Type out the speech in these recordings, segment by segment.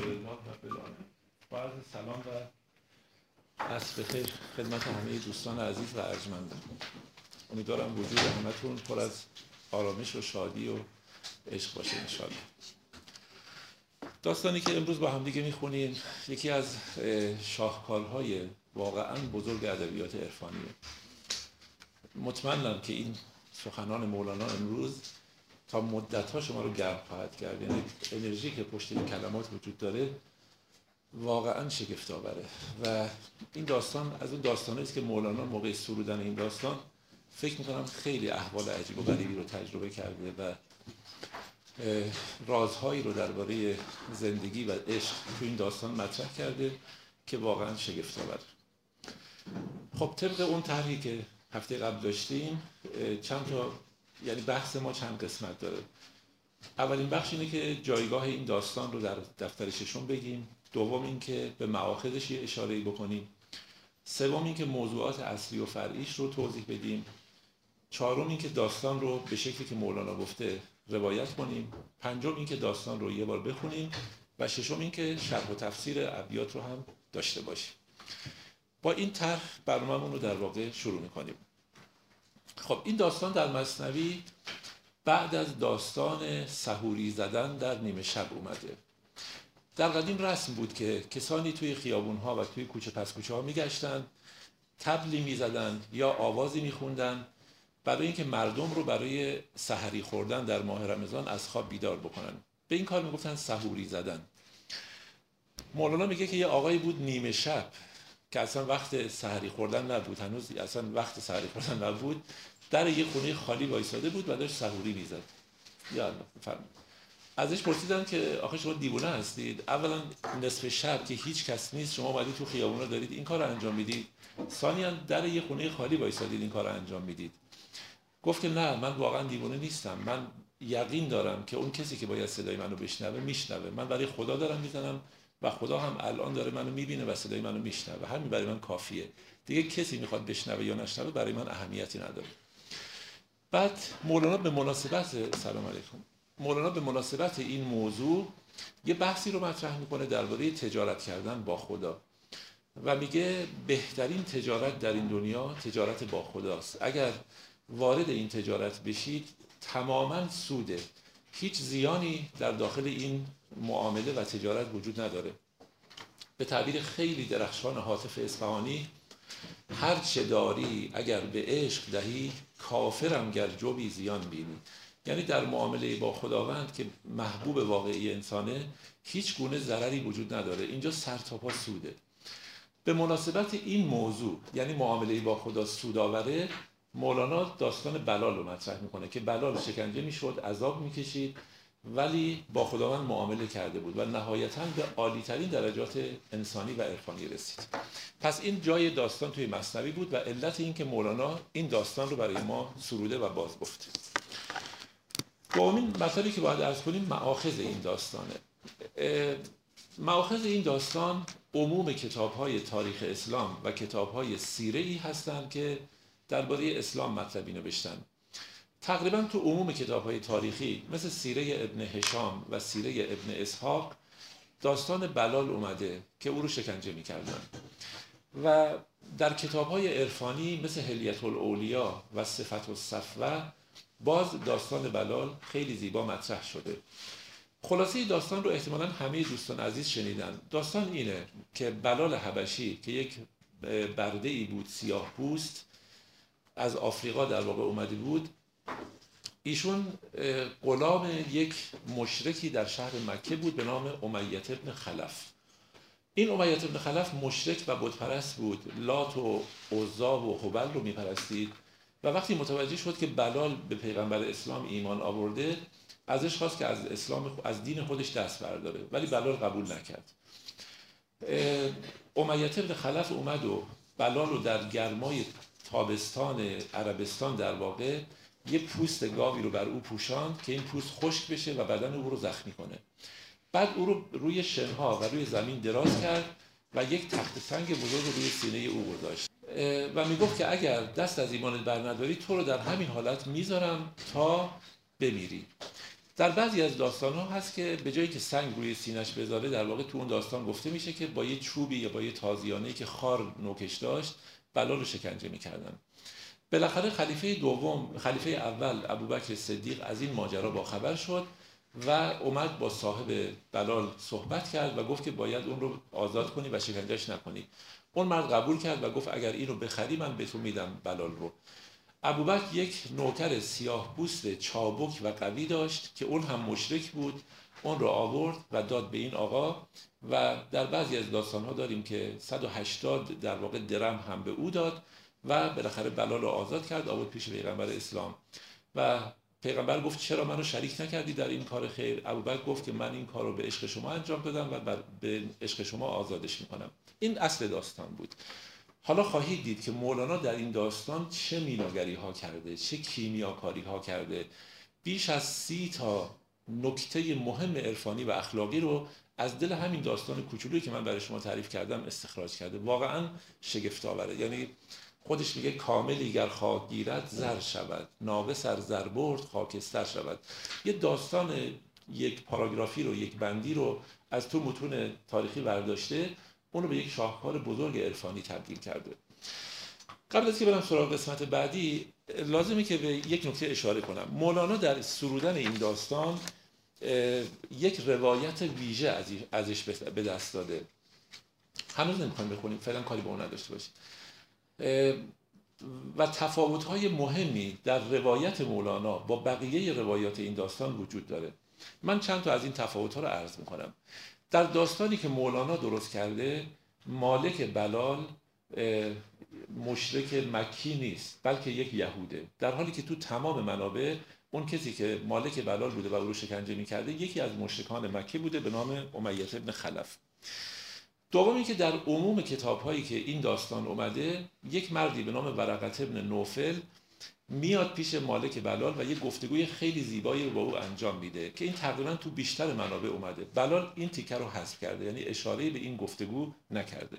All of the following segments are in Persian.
الحمدلله رب العالمین. با عرض سلام و عصر بخیر خدمت همه دوستان عزیز و ارجمندان. امیدوارم وجود همتون پر از آرامش و شادی و عشق باشه انشاءالله. داستانی که امروز با هم دیگه میخونیم یکی از شاهکارهای واقعا بزرگ ادبیات عرفانیه. مطمئنم که این سخنان مولانا امروز تا مدت‌ها شما رو گرم خواهد کرد. یعنی انرژی که پشت این کلمات وجود داره واقعا شگفت‌آوره و این داستان از اون داستانایی است که مولانا موقع سرودن این داستان فکر می‌کنم خیلی احوال عجیب و غریبی رو تجربه کرده و رازهایی رو درباره زندگی و عشق تو این داستان مطرح کرده که واقعا شگفت‌آوره. خب طبق اون طرحی که هفته قبل داشتیم چند تا یعنی بحث ما چند قسمت داره. اولین بخش اینه که جایگاه این داستان رو در دفتر ششم بگیم، دوم این که به مآخذش یه اشاره‌ای بکنیم، سوم این که موضوعات اصلی و فرعیش رو توضیح بدیم، چهارم این که داستان رو به شکلی که مولانا گفته روایت کنیم، پنجم این که داستان رو یه بار بخونیم و ششم این که شرح و تفسیر ابیات رو هم داشته باشیم. با این طرح برنامه‌مون رو در واقع شروع می‌کنیم. خب این داستان در مثنوی بعد از داستان سحوری زدن در نیمه شب اومده. در قدیم رسم بود که کسانی توی خیابون‌ها و توی کوچه پس کوچه‌ها می‌گشتن، طبلی می‌زدن یا آوازی می‌خوندن برای اینکه مردم رو برای سحری خوردن در ماه رمضان از خواب بیدار بکنن. به این کار می‌گفتن سحوری زدن. مولانا میگه که یه آقایی بود نیمه شب که اصلا وقت سحری خوردن نبود، هنوز اصلا وقت سحری خوردن نبود، در یه خونه خالی وایساده بود و داشت سحوری میزد. یا الله بفرمایید. ازش پرسیدن که آخه شما دیوانه هستید؟ اولا نصف شب که هیچ کس نیست شما اومدید تو خیابونا دارید این کارو انجام میدید، ثانیاً در یه خونه خالی وایسادید این کارو انجام میدید. گفت که نه من واقعا دیوانه نیستم، من یقین دارم که اون کسی که باید صدای منو بشنوه میشنوه، من برای خدا دارم میزنم و خدا هم الان داره منو میبینه و صدای منو میشنوه، همین برای من کافیه، دیگه کسی میخواد بشنوه یا نشنوه برای من اهمیتی نداره. بعد مولانا به مناسبت سلام علیکم مولانا به مناسبت این موضوع یه بحثی رو مطرح میکنه درباره تجارت کردن با خدا و میگه بهترین تجارت در این دنیا تجارت با خداست. اگر وارد این تجارت بشید تماما سوده، هیچ زیانی در داخل این معامله و تجارت وجود نداره. به تعبیر خیلی درخشان حاطف اصفهانی، هر چه داری اگر به عشق دهی کافرم گر جوی زیان بینی. یعنی در معامله با خداوند که محبوب واقعی انسانه هیچ گونه ضرری وجود نداره، اینجا سر تا پا سوده. به مناسبت این موضوع یعنی معامله با خدا سودآوره، مولانا داستان بلال رو مطرح میکنه که بلال شکنجه میشد، عذاب میکشید ولی با خداوند معامله کرده بود و نهایتاً به عالی‌ترین درجات انسانی و عرفانی رسید. پس این جای داستان توی مثنوی بود و علت این که مولانا این داستان رو برای ما سروده و باز گفته. دومین مطلبی که باید عرض کنیم مآخذ این داستانه. مآخذ این داستان عموم کتاب‌های تاریخ اسلام و کتاب‌های سیره‌ای هستند که درباره اسلام مطلبی نوشتن. تقریبا تو عموم کتاب‌های تاریخی مثل سیره ابن هشام و سیره ابن اسحاق داستان بلال اومده که او رو شکنجه می‌کردن و در کتاب‌های عرفانی مثل حلیة الاولیا و صفت الصفوه باز داستان بلال خیلی زیبا مطرح شده. خلاصه داستان رو احتمالاً همه دوستان عزیز شنیدن. داستان اینه که بلال حبشی که یک برده‌ای بود سیاه پوست از آفریقا در واقع اومده بود، ایشون غلام یک مشرکی در شهر مکه بود به نام امیة ابن خلف. این امیة ابن خلف مشرک و بتپرست بود، لات و عزا و هبل رو میپرستید و وقتی متوجه شد که بلال به پیغمبر اسلام ایمان آورده ازش خواست که از دین خودش دست برداره ولی بلال قبول نکرد. امیة ابن خلف اومد و بلال رو در گرمای تابستان عربستان در واقع یه پوست گاوی رو بر او پوشاند که این پوست خشک بشه و بدن او رو زخمی کنه. بعد او رو روی شنها و روی زمین دراز کرد و یک تخت سنگ بزرگ رو روی سینه او گذاشت و میگفت که اگر دست از ایمانت بر نداری تو رو در همین حالت میذارم تا بمیری. در بعضی از داستان‌ها هست که به جایی که سنگ روی سینه‌اش بذاره، در واقع تو اون داستان گفته میشه که با یه چوبی یا با یه تازیانه‌ای که خار نوکش داشت بلال رو شکنجه می‌کردن. بالاخره خلیفه اول ابوبکر صدیق از این ماجرا باخبر شد و اومد با صاحب بلال صحبت کرد و گفت که باید اون رو آزاد کنی و شکنجهش نکنی. اون مرد قبول کرد و گفت اگر اینو بخری من به تو میدم بلال رو. ابوبکر یک نوکر سیاه پوست چابک و قوی داشت که اون هم مشرک بود، اون رو آورد و داد به این آقا و در بعضی از داستان‌ها داریم که 180 در واقع درم هم به او داد و بالاخره بلال رو آزاد کرد، آورد پیش پیغمبر اسلام و پیغمبر گفت چرا منو شریک نکردی در این کار خیر؟ ابوبکر گفت که من این کار رو به عشق شما انجام دادم و به عشق شما آزادش میکنم. این اصل داستان بود. حالا خواهید دید که مولانا در این داستان چه میناگری ها کرده، چه کیمیاکاری ها کرده. بیش از 30 تا نکته مهم عرفانی و اخلاقی رو از دل همین داستان کوچولویی که من برای شما تعریف کردم استخراج کرده. واقعا شگفت آوره. یعنی خودش میگه کاملی گر خاک گیرد زر شود، ناقص ار زر برد خاکستر شود. یه داستان یک پاراگرافی رو، یک بندی رو از تو متون تاریخی برداشته، اون رو به یک شاهکار بزرگ عرفانی تبدیل کرده. قبل از که برم سراغ قسمت بعدی لازمه که به یک نکته اشاره کنم. مولانا در سرودن این داستان یک روایت ویژه ازش به دست داده. هنوز نمیخوایم بخونیم، فعلا کاری به اون نداشته باشیم. و تفاوت‌های مهمی در روایت مولانا با بقیه روایات این داستان وجود داره. من چند تا از این تفاوت‌ها رو عرض می‌کنم. در داستانی که مولانا درست کرده، مالک بلال مشرک مکی نیست، بلکه یک یهوده، در حالی که تو تمام منابع اون کسی که مالک بلال بوده و او رو شکنجه می‌کرده یکی از مشرکان مکی بوده به نام امیة بن خلف. دومی که در عموم کتاب‌هایی که این داستان اومده، یک مردی به نام ورقة بن نوفل میاد پیش مالک بلال و یک گفتگوی خیلی زیبایی رو با او انجام میده که این تقریبا تو بیشتر منابع اومده. بلال این تیکه رو حذف کرده، یعنی اشاره‌ای به این گفتگو نکرده.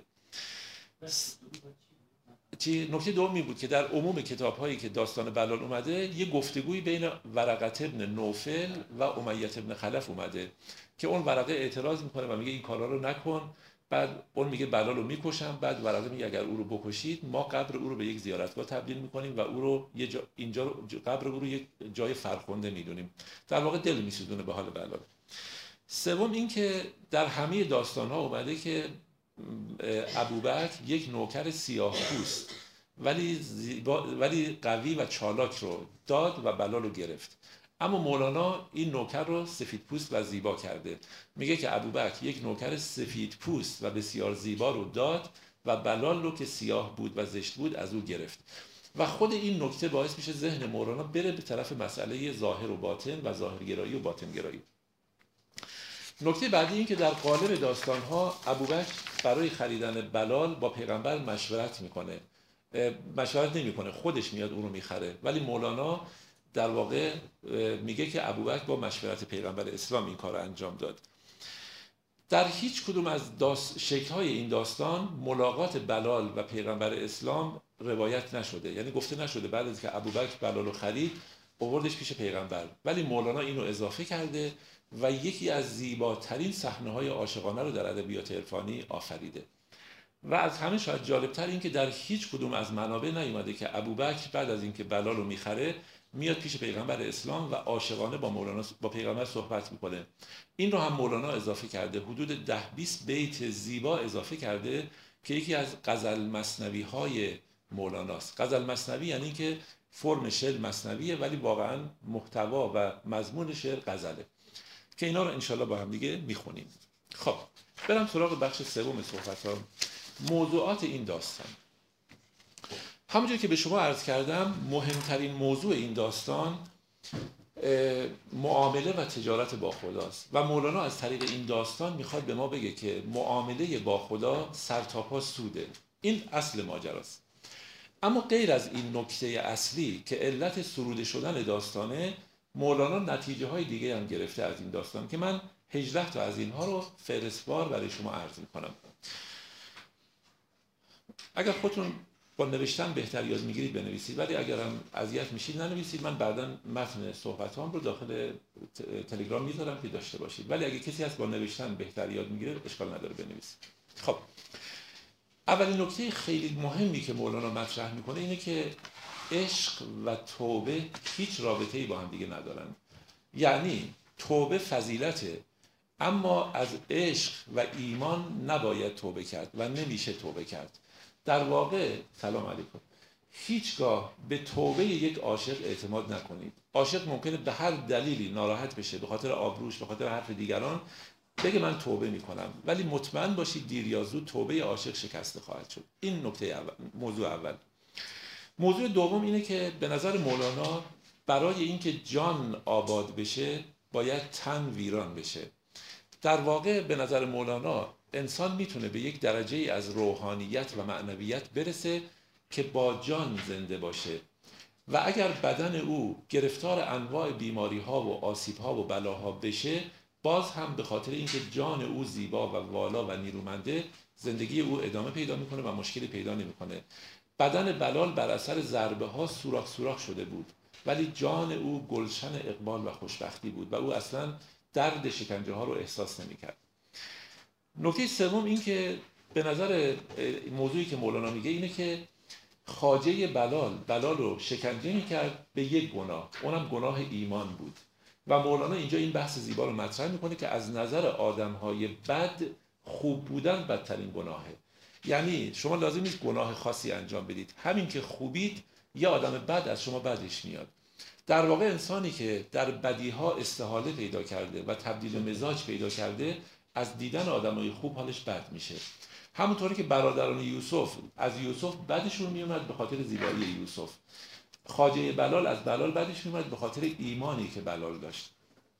نکته دومی بود که در عموم کتاب‌هایی که داستان بلال اومده، یک گفتگوی بین ورقة بن نوفل و امیة بن خلف اومده که اون ورقه اعتراض میکنه و میگه این کارا رو نکن. بعد اون میگه بلال رو میکشم. بعد ورقه میگه اگر او رو بکشید ما قبر او رو به یک زیارتگاه تبدیل میکنیم و او رو قبر او رو یک جای فرخنده میدونیم. در واقع دل میسوزونه به حال بلال. سوم این که در همه داستان‌ها اومده که ابوبکر یک نوکر سیاه‌پوست ولی قوی و چالاک رو داد و بلال رو گرفت. اما مولانا این نوکر رو سفیدپوست و زیبا کرده. میگه که ابوبکر یک نوکر سفیدپوست و بسیار زیبا رو داد و بلال رو که سیاه بود و زشت بود از او گرفت. و خود این نکته باعث میشه ذهن مولانا بره به طرف مسئله ظاهر و باطن و ظاهرگرایی و باطنگرایی. نکته بعدی این که در قالب داستان‌ها ابوبکر برای خریدن بلال با پیغمبر مشورت نمیکنه، خودش میاد اون رو میخره. ولی مولانا در واقع میگه که ابوبکر با مشورت پیغمبر اسلام این کار رو انجام داد. در هیچ کدوم از شکل‌های این داستان ملاقات بلال و پیغمبر اسلام روایت نشده، یعنی گفته نشده بعد از که ابوبکر بلال رو خرید آوردش پیش پیغمبر. ولی مولانا اینو اضافه کرده و یکی از زیباترین صحنه‌های عاشقانه رو در ادبیات عرفانی آفریده. و از همه شاید جالبتر این که در هیچ کدوم از منابع نیومده که ابوبکر بعد از اینکه بلال رو میخره میاد پیش پیغمبر اسلام و عاشقانه با پیغمبر صحبت میکنه. این رو هم مولانا اضافه کرده، حدود 10-20 بیت زیبا اضافه کرده که یکی از غزل مثنوی های مولاناست. غزل مثنوی یعنی که فرم شعر مثنویه ولی واقعا محتوا و مضمون شعر غزله، که اینا رو انشالله با هم دیگه میخونیم. خب برم سراغ بخش سوم صحبت‌ها، موضوعات این داستان. همونجور که به شما عرض کردم مهمترین موضوع این داستان معامله و تجارت با خداست و مولانا از طریق این داستان میخواد به ما بگه که معامله با خدا سرتاپا سوده. این اصل ماجراست. اما غیر از این نکته اصلی که علت سروده شدن داستانه، مولانا نتیجه های دیگه هم گرفته از این داستان که من 18 تا از اینها رو فهرستوار برای شما عرض میکنم. اگر خودتون با نوشتن بهتر یاد میگیرید بنویسید، ولی اگرم اذیت میشید ننویسید. من بعداً متن صحبتام رو داخل تلگرام میذارم که داشته باشید، ولی اگه کسی هست با نوشتن بهتر یاد میگیره اشکال نداره بنویسید. خب اولین نکته خیلی مهمی که مولانا مطرح میکنه اینه که عشق و توبه هیچ رابطه‌ای با هم دیگه ندارن. یعنی توبه فضیلته، اما از عشق و ایمان نباید توبه کرد و نمیشه توبه کرد. در واقع سلام علیکم، هیچگاه به توبه یک عاشق اعتماد نکنید. عاشق ممکنه به هر دلیلی ناراحت بشه، به خاطر آبروش، به خاطر حرف دیگران، بگه من توبه میکنم، ولی مطمئن باشید دیر یا زود توبه عاشق شکسته خواهد شد. این نکته اول، موضوع اول. موضوع دوم اینه که به نظر مولانا برای اینکه جان آباد بشه باید تن ویران بشه. در واقع به نظر مولانا انسان میتونه به یک درجه از روحانیت و معنویت برسه که با جان زنده باشه و اگر بدن او گرفتار انواع بیماری ها و آسیب ها و بلاها بشه، باز هم به خاطر اینکه جان او زیبا و والا و نیرومنده، زندگی او ادامه پیدا میکنه و مشکلی پیدا نمیکنه. بدن بلال بر اثر ضربه ها سوراخ سوراخ شده بود، ولی جان او گلشن اقبال و خوشبختی بود و او اصلا درد شکنجه ها رو احساس نمی‌کرد. نکته سوم این که به نظر موضوعی که مولانا میگه اینه که خواجه بلال رو شکنجه می‌کرد به یک گناه، اونم گناه ایمان بود و مولانا اینجا این بحث زیبا رو مطرح میکنه که از نظر آدم‌های بد خوب بودن بدترین گناهه. یعنی شما لازم نیست گناه خاصی انجام بدید، همین که خوبید یه آدم بد از شما بدش میاد. در واقع انسانی که در بدیها استحاله پیدا کرده و تبدیل مزاج پیدا کرده، از دیدن آدمای خوب حالش بد میشه. همونطوری که برادران یوسف از یوسف بدشون میومد به خاطر زیبایی یوسف، خواجه بلال از بلال بدش میومد به خاطر ایمانی که بلال داشت.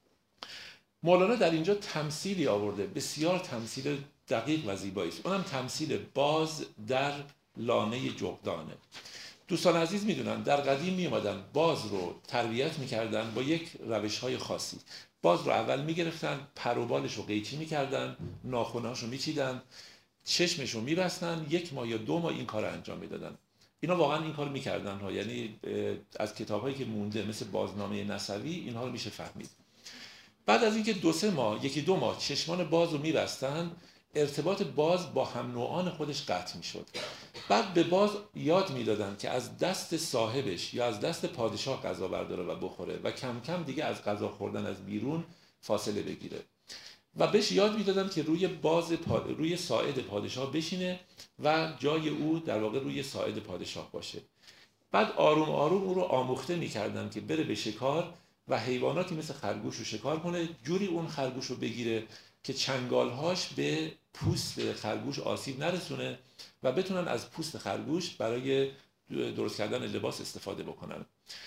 مولانا در اینجا تمثیلی آورده، بسیار تمثیل دقیق و زیبایی است. اونم تمثیل باز در لانه جغدانه. دوستان عزیز میدونن در قدیم میومدن باز رو تربیت میکردن با یک روش‌های خاصی. باز رو اول میگرفتن، پر و بالش رو قیچی میکردن، ناخن‌هاش رو میچیدن، چشمش رو میبستن، 1 ماه یا 2 ماه این کار رو انجام میدادن. اینا واقعا این کار میکردن ها، یعنی از کتاب‌هایی که مونده مثل بازنامه نسوی اینها رو میشه فهمید. بعد از اینکه 2-3 ماه، 1-2 ماه چشمان باز رو میبستن، ارتباط باز با هم نوعان خودش قطع میشد. بعد به باز یاد میدادن که از دست صاحبش یا از دست پادشاه غذا برداره و بخوره و کم کم دیگه از غذا خوردن از بیرون فاصله بگیره و بهش یاد میدادن که روی ساعد پادشاه بشینه و جای او در واقع روی ساعد پادشاه باشه. بعد آروم آروم او رو آموخته میکردن که بره به شکار و حیواناتی مثل خرگوش رو شکار کنه، جوری اون خرگوش رو بگیره که چنگالهاش به پوست خرگوش آسیب نرسونه و بتونن از پوست خرگوش برای درست کردن لباس استفاده بکنن.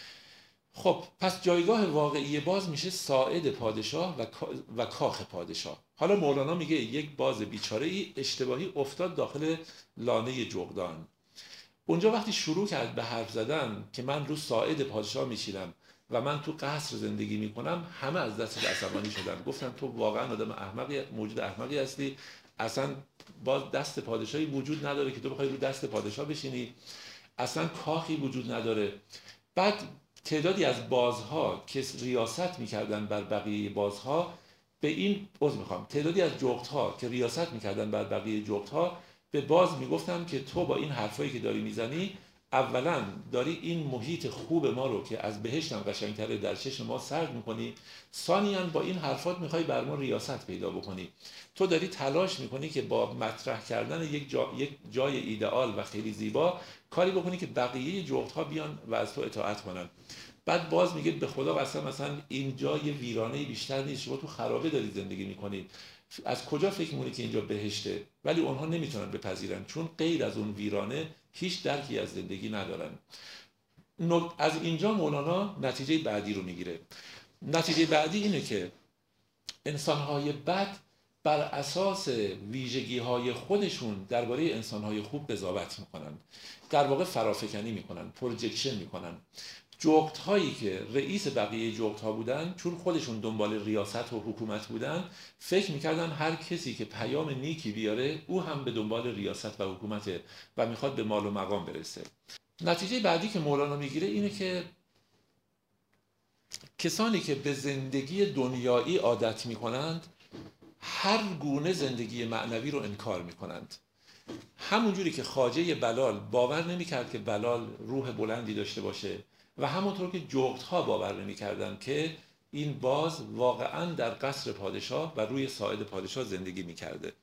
خب پس جایگاه واقعی باز میشه ساعد پادشاه و کاخ پادشاه. حالا مولانا میگه یک باز بیچاره ای اشتباهی افتاد داخل لانه جغدان. اونجا وقتی شروع کرد به حرف زدن که من رو ساعد پادشاه میشینم و من تو قصر زندگی میکنم، همه از دستش عصبانی شدن، گفتن تو واقعا آدم احمقی، موجود احمقی هستی، اصلا باز دست پادشاهی وجود نداره که تو بخوای رو دست پادشاه بشینی، اصلا کاخی وجود نداره. بعد تعدادی از بازها که ریاست میکردن بر بقیه بازها به این تعدادی از جغدها که ریاست میکردن بر بقیه جغدها به باز میگفتن که تو با این حرفایی که داری میزنی، اولا داری این محیط خوب ما رو که از بهشت هم قشنگ‌تره در چشم ما سرد میکنی، ثانیاً با این حرفات میخوای بر ما ریاست پیدا بکنی. تو داری تلاش میکنی که با مطرح کردن یک جای ایدئال و خیلی زیبا کاری بکنی که بقیه جغدها بیان و از تو اطاعت کنن. بعد باز میگه به خدا قسم مثلا این جای ویرانه بیشتر نیست، شما تو خرابه داری زندگی میکنید، از کجا فکر میکنی که اینجا بهشته؟ ولی اونها نمیتونن بپذیرن چون غیر از اون ویرانه هیچ درکی از زندگی ندارن. از اینجا مولانا نتیجه بعدی رو میگیره. نتیجه بعدی اینه که انسانهای بد بر اساس ویژگی‌های خودشون درباره انسانهای خوب قضاوت میکنن، در واقع فرافکنی میکنن، پروجکشن میکنن. جغد هایی که رئیس بقیه جغد ها بودن، چون خودشون دنبال ریاست و حکومت بودن، فکر میکردن هر کسی که پیام نیکی بیاره او هم به دنبال ریاست و حکومته و میخواد به مال و مقام برسه. نتیجه بعدی که مولانا میگیره اینه که کسانی که به زندگی دنیایی عادت میکنند هر گونه زندگی معنوی رو انکار میکنند. همونجوری که خواجه بلال باور نمیکرد که بلال روح بلندی داشته باشه و همونطور که جغدها باور نمیکردن که این باز واقعا در قصر پادشاه و روی ساعد پادشاه زندگی میکرده.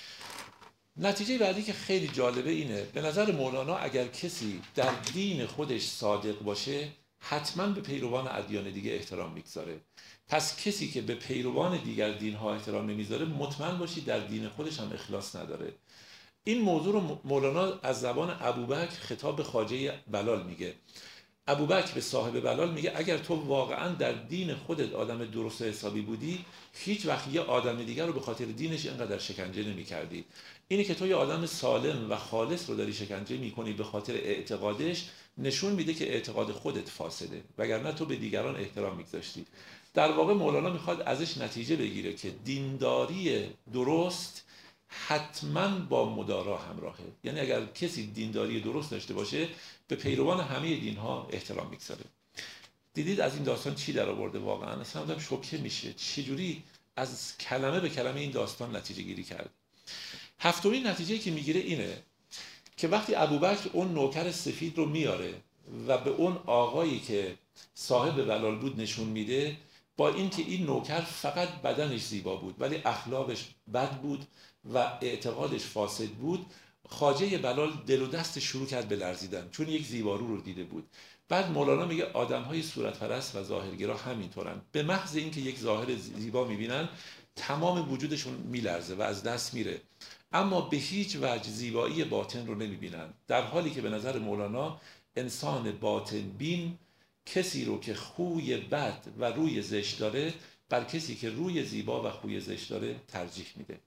نتیجه بعدی که خیلی جالبه اینه، به نظر مولانا اگر کسی در دین خودش صادق باشه حتما به پیروان ادیان دیگه احترام میگذاره. پس کسی که به پیروان دیگر دینها احترام نمیذاره مطمئن باشی در دین خودش هم اخلاص نداره. این موضوع رو مولانا از زبان ابوبکر خطاب به خواجه بلال میگه. ابوبکر به صاحب بلال میگه اگر تو واقعا در دین خودت آدم درست و حسابی بودی هیچ وقت یه آدم دیگر رو به خاطر دینش اینقدر شکنجه نمی‌کردی. اینی که تو یه آدم سالم و خالص رو داری شکنجه می‌کنی به خاطر اعتقادش نشون میده که اعتقاد خودت فاسده، وگرنه تو به دیگران احترام می‌گذاشتی. در واقع مولانا میخواد ازش نتیجه بگیره که دینداری درست حتما با مدارا همراهه. یعنی اگر کسی دینداری درست داشته باشه به پیروان همه دینها احترام میگذاره. دیدید از این داستان چی در آورده؟ واقعا اصلا آدم شوکه میشه چجوری از کلمه به کلمه این داستان نتیجه گیری کرد. هفتمین نتیجه که میگیره اینه که وقتی ابوبکر اون نوکر سفید رو میاره و به اون آقایی که صاحب بلال بود نشون میده، با اینکه این نوکر فقط بدنش زیبا بود ولی اخلاقش بد بود و اعتقادش فاسد بود، خواجه بلال دل و دست شروع کرد به لرزیدن چون یک زیبارو رو دیده بود. بعد مولانا میگه آدم‌های صورت پرست و ظاهرگرا همینطورن، به محض اینکه یک ظاهر زیبا میبینن تمام وجودشون میلرزه و از دست میره، اما به هیچ وجه زیبایی باطن رو نمیبینن. در حالی که به نظر مولانا انسان باطن بین کسی رو که خوی بد و روی زشت داره بر کسی که روی زیبا و خوی زشت داره ترجیح میده.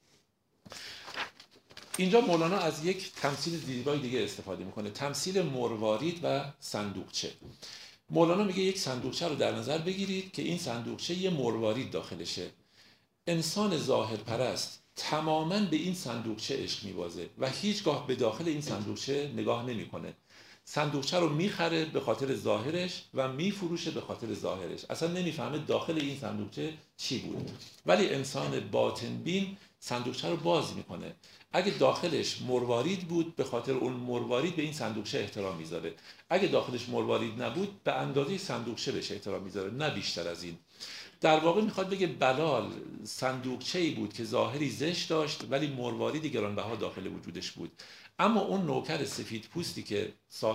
اینجا مولانا از یک تمثیل زیبای دیگه استفاده میکنه، تمثیل مروارید و صندوقچه. مولانا میگه یک صندوقچه رو در نظر بگیرید که این صندوقچه یه مروارید داخلشه. انسان ظاهر پرست تماماً به این صندوقچه عشق میبازه و هیچگاه به داخل این صندوقچه نگاه نمیکنه. صندوقچه رو میخره به خاطر ظاهرش و میفروشه به خاطر ظاهرش، اصلا نمیفهمه داخل این صندوقچه چی بود. ولی انسان باطن بین صندوقچه رو باز میکنه. اگه داخلش مروارید بود به خاطر اون مروارید به این صندوقچه احترام میذاره، اگه داخلش مروارید نبود به اندازه صندوقچه بهش احترام میذاره، نه بیشتر از این. در واقع میخواد بگه بلال صندوقچه‌ای بود که ظاهری زشت داشت ولی مرواریدی گرانبها داخل وجودش بود. اما اون نوکر سفید پوستی که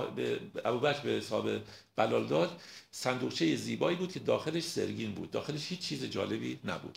ابوبکر به صاحب بلال داد صندوقچه زیبایی بود که داخلش سرگین بود، داخلش هیچ چیز جالبی نبود.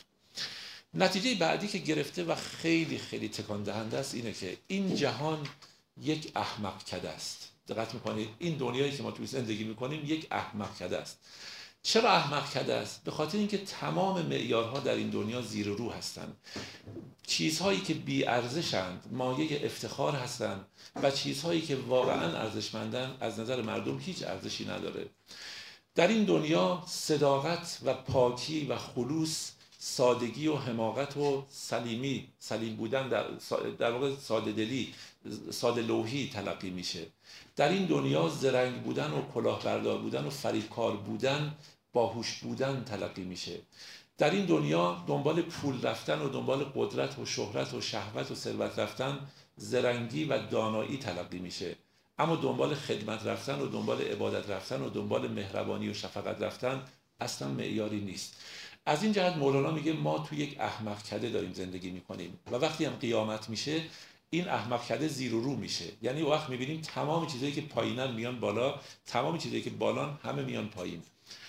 نتیجه بعدی که گرفته و خیلی خیلی تکان دهنده است اینه که این جهان یک احمق کده است. دقت میکنید این دنیایی که ما توی زندگی میکنیم یک احمق کده است. چرا احمق کده است؟ به خاطر اینکه تمام معیارها در این دنیا زیر و رو هستند. چیزهایی که بی ارزشند مایه افتخار هستند و چیزهایی که واقعا ارزشمندن از نظر مردم هیچ ارزشی نداره. در این دنیا صداقت و پاکی و خلوص، سادگی و حماقت و سلیم بودن در واقع ساده دلی، ساده لوحی تلقی میشه. در این دنیا زرنگ بودن و کلاهبردار بودن و فریبکار بودن، باهوش بودن تلقی میشه. در این دنیا دنبال پول رفتن و دنبال قدرت و شهرت و شهوت و ثروت رفتن زرنگی و دانایی تلقی میشه. اما دنبال خدمت رفتن و دنبال عبادت رفتن و دنبال مهربانی و شفقت رفتن اصلا معیاری نیست. از این جهت مولانا میگه ما تو یک احمق کده داریم زندگی میکنیم و وقتی هم قیامت میشه این احمق کده زیر و رو میشه. یعنی وقت میبینیم تمام چیزایی که پایینن میان بالا، تمام چیزایی که بالان همه میان پایین.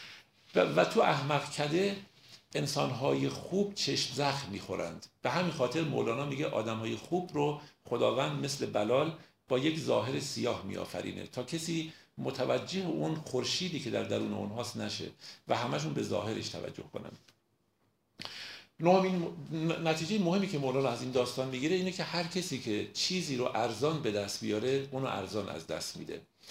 و تو احمق کده انسانهای خوب چشم زخم میخورند. به همین خاطر مولانا میگه آدمهای خوب رو خداوند مثل بلال با یک ظاهر سیاه میآفرینه تا کسی متوجه اون خورشیدی که در درون اونهاست نشه و همشون به ظاهرش توجه کنن. نومین نتیجه مهمی که مولانا از این داستان میگیره اینه که هر کسی که چیزی رو ارزان به دست بیاره اونو ارزان از دست میده.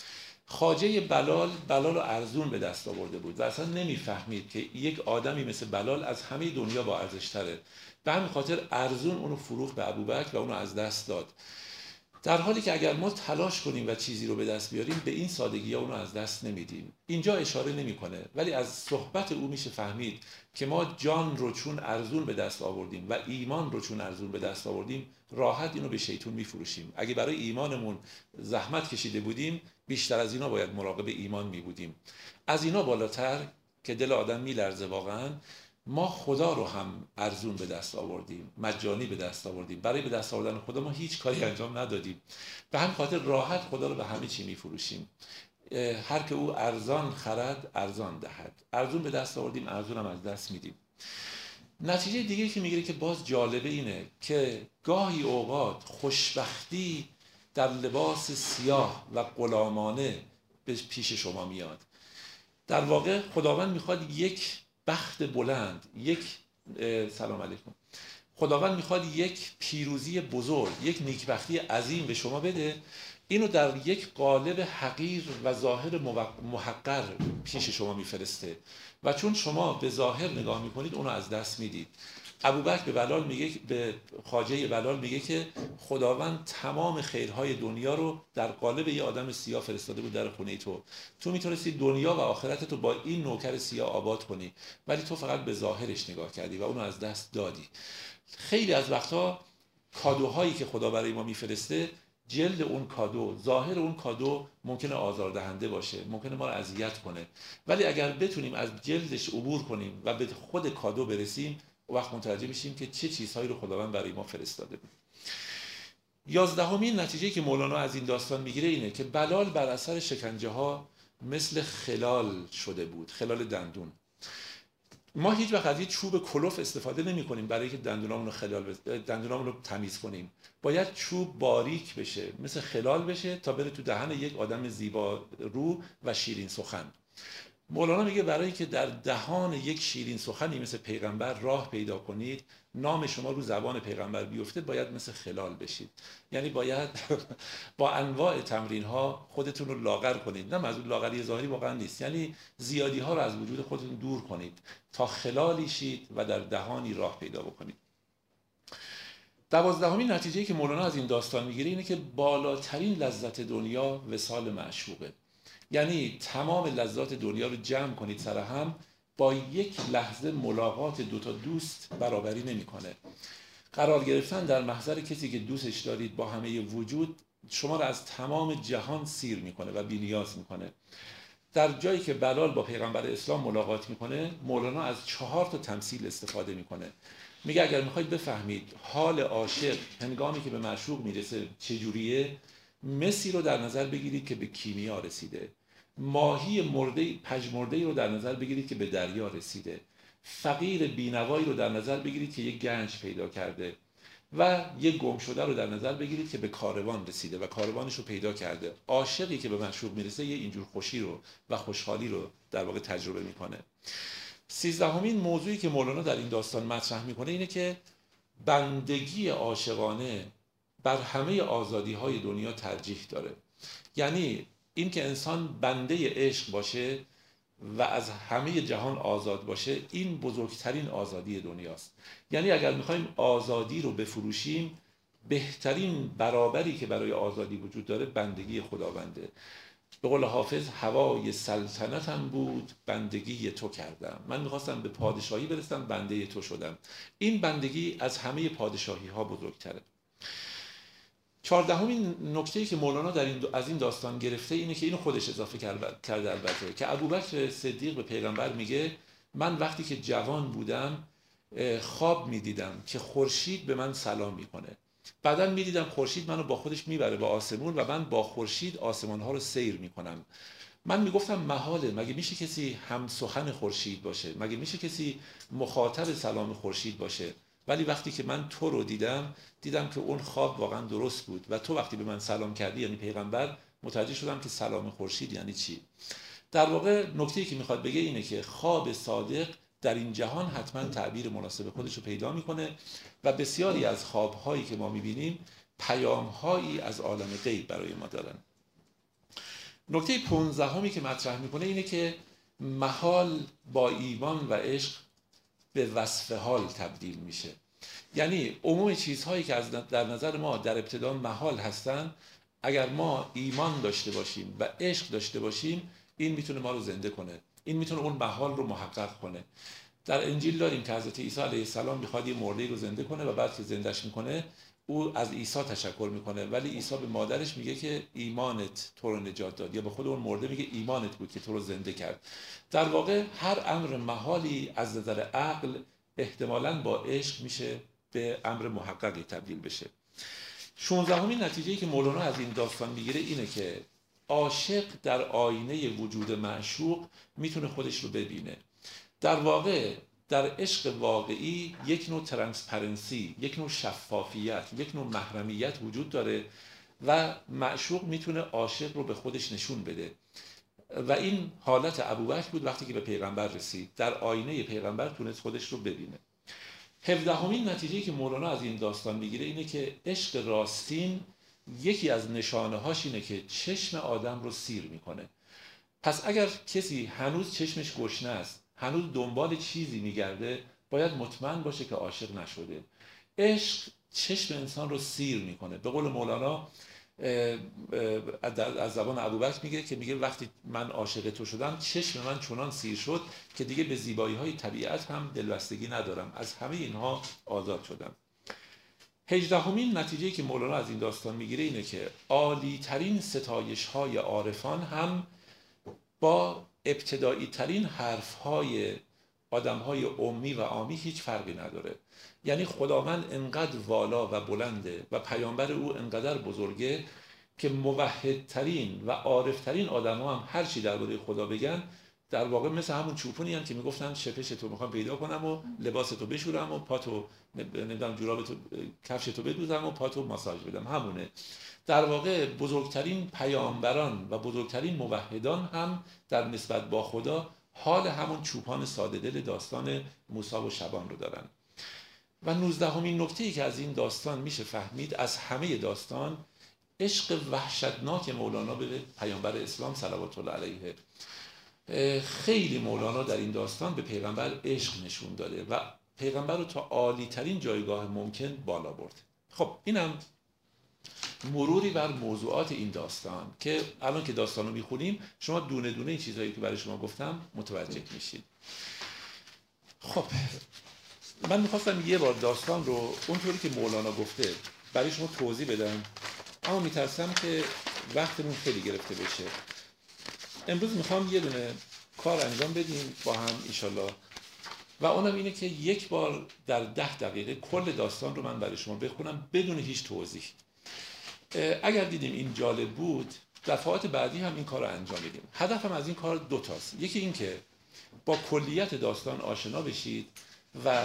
خواجه بلال رو ارزون به دست آورده بود و اصلا نمیفهمید که یک آدمی مثل بلال از همه دنیا با ارزش تره. به همین خاطر ارزون اونو فروخت به ابوبکر و اونو از دست داد. در حالی که اگر ما تلاش کنیم و چیزی رو به دست بیاریم به این سادگی ها اونو از دست نمیدیم. اینجا اشاره نمیکنه، ولی از صحبت او میشه فهمید که ما جان رو چون ارزون به دست آوردیم و ایمان رو چون ارزون به دست آوردیم راحت اینو به شیطون میفروشیم. اگه برای ایمانمون زحمت کشیده بودیم بیشتر از اینا باید مراقب ایمان می بودیم. از اینا بالاتر که دل آدم میلرزه واقعا، ما خدا رو هم ارزون به دست آوردیم، مجانی به دست آوردیم. برای به دست آوردن خدا ما هیچ کاری انجام ندادیم. به همین خاطر راحت خدا رو به همه چی میفروشیم. هر که او ارزان خرد ارزان دهد. ارزون به دست آوردیم، ارزون هم از دست میدیم. نتیجه دیگه که میگیره که باز جالبه اینه که گاهی اوقات خوشبختی در لباس سیاه و غلامانه به پیش شما میاد. در واقع خداوند میخواد یک بخت بلند، سلام علیکم، خداوند میخواد یک پیروزی بزرگ، یک نیکبختی عظیم به شما بده. اینو در یک قالب حقیر و ظاهر محقر پیش شما میفرسته و چون شما به ظاهر نگاه میکنید اونو از دست میدید. ابوبکر به خواجه بلال میگه که خداوند تمام خیرهای دنیا رو در قالب یه آدم سیاه فرستاده بود در خونه تو میتونستی دنیا و آخرت تو با این نوکر سیاه آباد کنی، ولی تو فقط به ظاهرش نگاه کردی و اونو از دست دادی. خیلی از وقتا کادوهایی که خدا برای ما میفرسته، جلد اون کادو، ظاهر اون کادو ممکنه آزاردهنده باشه، ممکنه ما رو اذیت کنه، ولی اگر بتونیم از جلدش عبور کنیم و به خود کادو برسیم، وقت متوجه میشیم که چه چیزهایی رو خداوند برای ما فرستاده بود. 11مین نتیجه که مولانا از این داستان میگیره اینه که بلال بر اثر شکنجه ها مثل خلال شده بود، خلال دندون. ما هیچ وقت از یه چوب کلوف استفاده نمی کنیم برای که دندونامون رو تمیز کنیم. باید چوب باریک بشه، مثل خلال بشه تا بره تو دهن یک آدم زیبا رو و شیرین سخن. مولانا میگه برای که در دهان یک شیرین سخنی مثل پیغمبر راه پیدا کنید، نام شما رو زبان پیغمبر بیفته، باید مثل خلال بشید. یعنی باید با انواع تمرین ها خودتون رو لاغر کنید. نه منظور لاغری ظاهری واقعا نیست، یعنی زیادی ها رو از وجود خودتون دور کنید تا خلالی شید و در دهانی راه پیدا بکنید. 12مین نتیجه‌ای که مولانا از این داستان میگیره اینه که بالاترین لذت دنیا وصال معشوقه. یعنی تمام لذات دنیا رو جمع کنید سر هم، با یک لحظه ملاقات دوتا دوست برابری نمیکنه. قرار گرفتن در محضر کسی که دوستش دارید با همه وجود شما رو از تمام جهان سیر میکنه و بی‌نیاز میکنه. در جایی که بلال با پیغمبر اسلام ملاقات میکنه، مولانا از 4 تمثیل استفاده میکنه. میگه اگر میخواید بفهمید حال عاشق هنگامی که به معشوق میرسه چجوریه، مسی رو در نظر بگیرید که به کیمیا رسیده، ماهی پژمرده‌ای رو در نظر بگیرید که به دریا رسیده، فقیر بینوایی رو در نظر بگیرید که یک گنج پیدا کرده و یک گم شده رو در نظر بگیرید که به کاروان رسیده و کاروانش رو پیدا کرده. عاشقی که به معشوق میرسه یه اینجور خوشی رو و خوشحالی رو در واقع تجربه میکنه. 13مین موضوعی که مولانا در این داستان مطرح میکنه اینه که بندگی عاشقانه بر همه آزادی‌های دنیا ترجیح داره. یعنی این که انسان بنده عشق باشه و از همه جهان آزاد باشه، این بزرگترین آزادی دنیاست. یعنی اگر میخوایم آزادی رو بفروشیم، بهترین برابری که برای آزادی وجود داره بندگی خداونده. به قول حافظ هوای سلطنتم بود بندگی تو کردم. من میخواستم به پادشاهی برسم، بنده تو شدم. این بندگی از همه پادشاهی ها بزرگتره. 14مین نکته‌ای که مولانا از این داستان گرفته اینه که اینو خودش اضافه کرده البته، که ابوبکر صدیق به پیغمبر میگه من وقتی که جوان بودم خواب میدیدم که خورشید به من سلام میکنه، بعداً میدیدم خورشید منو با خودش میبره به آسمون و من با خورشید آسمان‌ها رو سیر میکنم. من میگفتم محاله، مگه میشه کسی هم سخن خورشید باشه؟ مگه میشه کسی مخاطب سلام خورشید باشه؟ ولی وقتی که من تو رو دیدم که اون خواب واقعا درست بود و تو وقتی به من سلام کردی، یعنی پیغمبر، متوجه شدم که سلام خورشید یعنی چی. در واقع نکته‌ای که میخواد بگه اینه که خواب صادق در این جهان حتما تعبیر مناسب خودش رو پیدا میکنه و بسیاری از خوابهایی که ما میبینیم پیامهایی از عالم غیب برای ما دارن. نکته 15 که مطرح میکنه اینه که محال با ایمان و عشق به وصف حال تبدیل میشه. یعنی عموم چیزهایی که در نظر ما در ابتدا محال هستن، اگر ما ایمان داشته باشیم و عشق داشته باشیم، این میتونه ما رو زنده کنه، این میتونه اون محال رو محقق کنه. در انجیل داریم که حضرت عیسی علیه السلام میخواد یه مرده رو زنده کنه و بعد که زندهش میکنه او از عیسی تشکر میکنه، ولی عیسی به مادرش میگه که ایمانت تو رو نجات داد، یا به خود اون مرده میگه ایمانت بود که تو رو زنده کرد. در واقع هر امر محالی از نظر عقل احتمالاً با عشق میشه به امر محققی تبدیل بشه. 16مین نتیجه‌ای که مولانا از این داستان میگیره اینه که عاشق در آینه وجود معشوق میتونه خودش رو ببینه. در واقع در عشق واقعی یک نوع ترانسپرنسی، یک نوع شفافیت، یک نوع محرمیت وجود داره و معشوق میتونه عاشق رو به خودش نشون بده و این حالت ابوبکر بود وقتی که به پیغمبر رسید، در آینه پیغمبر تونست خودش رو ببینه. 17مین نتیجه‌ای که مولانا از این داستان میگیره اینه که عشق راستین یکی از نشانه‌هاش اینه که چشم آدم رو سیر میکنه. پس اگر کسی هنوز چشمش گشنه است، هنوز دنبال چیزی میگرده، باید مطمئن باشه که عاشق نشده. عشق چشم انسان رو سیر میکنه. به قول مولانا از زبان ابوبکر میگه که میگه وقتی من عاشق تو شدم چشم من چنان سیر شد که دیگه به زیبایی های طبیعت هم دلبستگی ندارم، از همه اینها آزاد شدم. 18مین نتیجه‌ای که مولانا از این داستان میگیره اینه که عالی ترین ستایش های عارفان هم با ابتدایی ترین حرف های آدم های امی و عامی هیچ فرقی نداره. یعنی خداوند انقدر والا و بلنده و پیامبر او انقدر بزرگه که موحدترین و عارفترین آدم ها هم هر چی درباره خدا بگن در واقع مثل همون چوپونی هم که میگفتن شپش تو میخوام پیدا کنم و لباس تو بشورم و پاتو نمیدونم جوراب تو کفش تو بدوزم و پاتو ماساژ بدم، همونه. در واقع بزرگترین پیامبران و بزرگترین موحدان هم در نسبت با خدا حال همون چوپان ساده دل داستان موسی و شبان رو دارن. و 19مین نکته‌ای که از این داستان میشه فهمید از همه داستان، عشق وحشتناک مولانا به پیامبر اسلام صلوات الله علیه. خیلی مولانا در این داستان به پیغمبر عشق نشون داده و پیغمبر رو تا عالی ترین جایگاه ممکن بالا برد. خب اینم مروری بر موضوعات این داستان که الان که داستان رو میخونیم شما دونه دونه این چیزهایی که برای شما گفتم متوجه میشید. خب من میخواستم یه بار داستان رو اونطوری که مولانا گفته برای شما توضیح بدم، اما میترسم که وقتمون خیلی گرفته بشه. امروز میخوام یه دونه کار انجام بدیم با هم ایشالله و اونم اینه که یک بار در 10 دقیقه کل داستان رو من برای شما بخونم بدون هیچ توضیح. اگر دیدیم این جالب بود دفعات بعدی هم این کار رو انجام بدیم. هدفم از این کار 2 تاست. یکی این که با کلیت داستان آشنا بشید و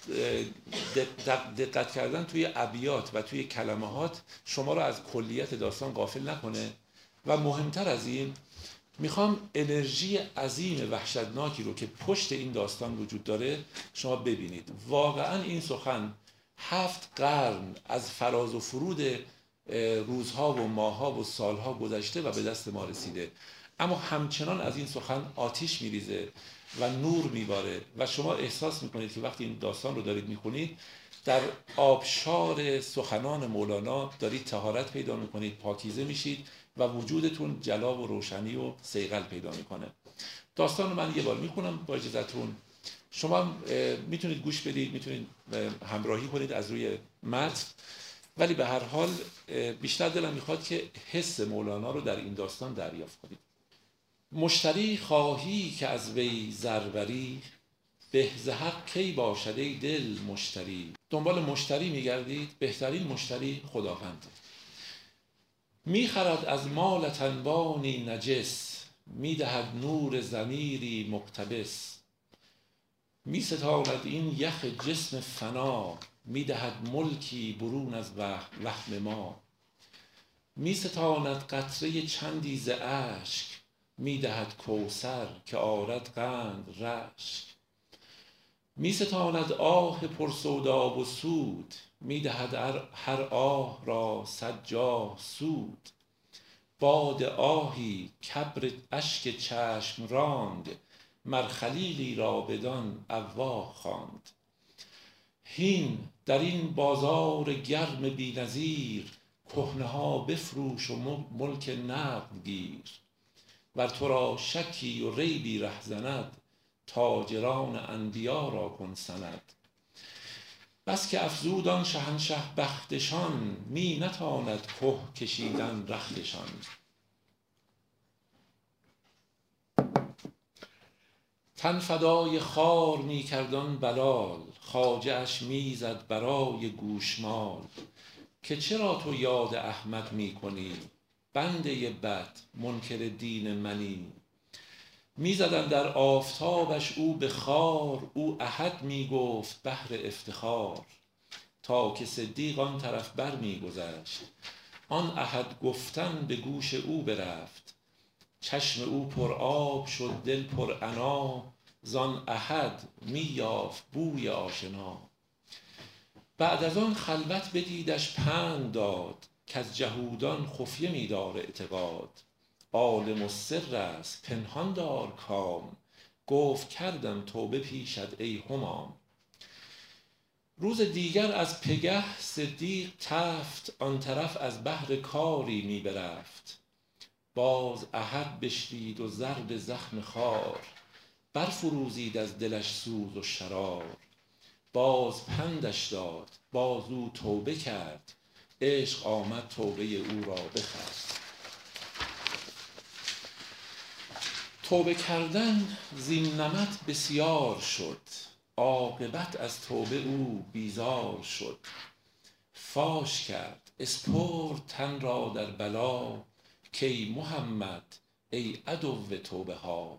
دقت کردن توی ابیات و توی کلمات شما رو از کلیت داستان غافل نکنه و مهمتر از این میخوام انرژی عظیم وحشتناکی رو که پشت این داستان وجود داره شما ببینید. واقعا این سخن 7 قرن از فراز و فرود روزها و ماهها و سالها گذشته و به دست ما رسیده، اما همچنان از این سخن آتش میریزه و نور میباره و شما احساس میکنید که وقتی این داستان رو دارید میخونید در آبشار سخنان مولانا دارید طهارت پیدا میکنید، پاکیزه میشید و وجودتون جلا و روشنی و صیقل پیدا میکنه. داستان رو من یه بار میخونم با اجازهتون. شما میتونید گوش بدید، میتونید همراهی کنید از روی متن، ولی به هر حال بیشتر دلم میخواد که حس مولانا رو در این داستان دریافت کنید. مشتری خواهی که از وی زر بری، به ز حق کی باشد ای دل مشتری. دنبال مشتری میگردید، بهترین مشتری خداونده. میخرد از مالت انبانی نجس، میدهد نور ضمیری مقتبس. میستاند این یخ جسم فنا، میدهد ملکی برون از وهم ما. میستاند قطره چندی ز اشک، میدهد کوثر که آرد قند رشک. میستاند آه پرسودا و سود، میدهد هر آه را 100 جاه سود. باد آهی کبر اشک چشم راند، مر خلیلی را بدان اواح خواند. هین در این بازار گرم بی‌نظیر، کهنه ها بفروش و ملک نقد گیر. ور تو را شکی و ریبی ره زند، تاجران انبیا را کن سند. بس که افزود آن شهنشه بختشان، می نتاند که کشیدن رختشان. تن فدای خار می کردان بلال، خواجه اش می زد برای گوشمال. که چرا تو یاد احمد می کنی، بنده بد منکر دین منی. می زدن در آفتابش او به خار، او احد می گفت بهر افتخار. تا که صدیق آن طرف بر می گذشت، آن احد گفتن به گوش او برفت. چشم او پر آب شد دل پر عنا، زان احد می یافت بوی آشنا. بعد از آن خلوت بدیدش پند داد، کز جهودان خفیه می دار اعتقاد. عالم السر است پنهان دار کام، گفت کردم توبه پیشت ای همام. روز دیگر از پگه صدیق تفت، آن طرف از بهر کاری می برفت. باز احد بشنید و ضرب زخم خار، برفروزید از دلش سوز و شرار. باز پندش داد باز او توبه کرد، عشق آمد توبه او را بخورد. توبه کردن زین نمط بسیار شد، عاقبت از توبه او بیزار شد. فاش کرد اسپرد تن را در بلا، کی محمد ای عدو توبه ها.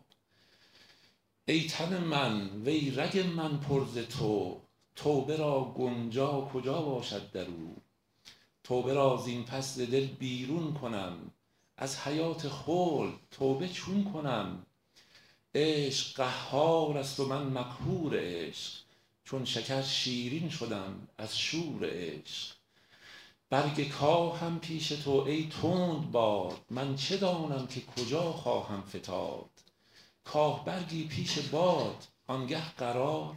ای تن من وی رگ من پر ز تو، توبه را گنجا کجا باشد در او. توبه را زین پس ز دل بیرون کنم، از حیات خلد توبه چون کنم. عشق قهار است و من مقهور عشق، چون شکر شیرین شدم از شور عشق. برگ کاهم پیش تو ای تند باد، من چه دانم که کجا خواهم فتاد. کاه برگی پیش باد آنگه قرار،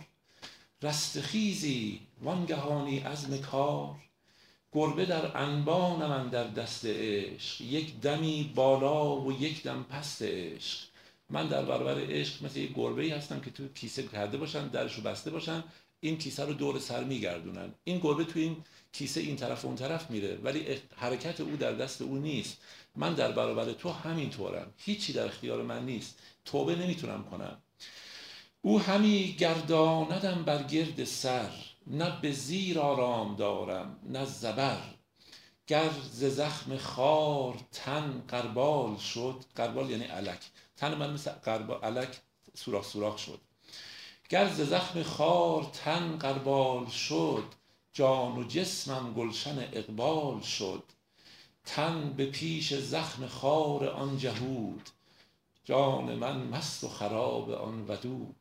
رستخیزی وانگهانی عزم کار. گربه در انبانم اندر دست عشق، یک دمی بالا و یک دم پست عشق. من در برابر عشق مثل یک گربه‌ای هستم که تو کیسه کرده باشن، درشو بسته باشن، این کیسه رو دور سر میگردونن. این گربه تو این کیسه این طرف اون طرف میره، ولی حرکت او در دست او نیست. من در برابر تو همینطورم، هیچی در اختیار من نیست، توبه نمیتونم کنم. او همی گرداندم بر گرد سر، نه به زیر آرام دارم نه زبر. گر ز زخم خار تن غربال شد، غربال یعنی الک، تن من مثل الک سوراخ سوراخ شد. گر ز زخم خار تن غربال شد، جان و جسمم گلشن اقبال شد. تن به پیش زخم خار آن جهود، جان من مست و خراب آن ودود.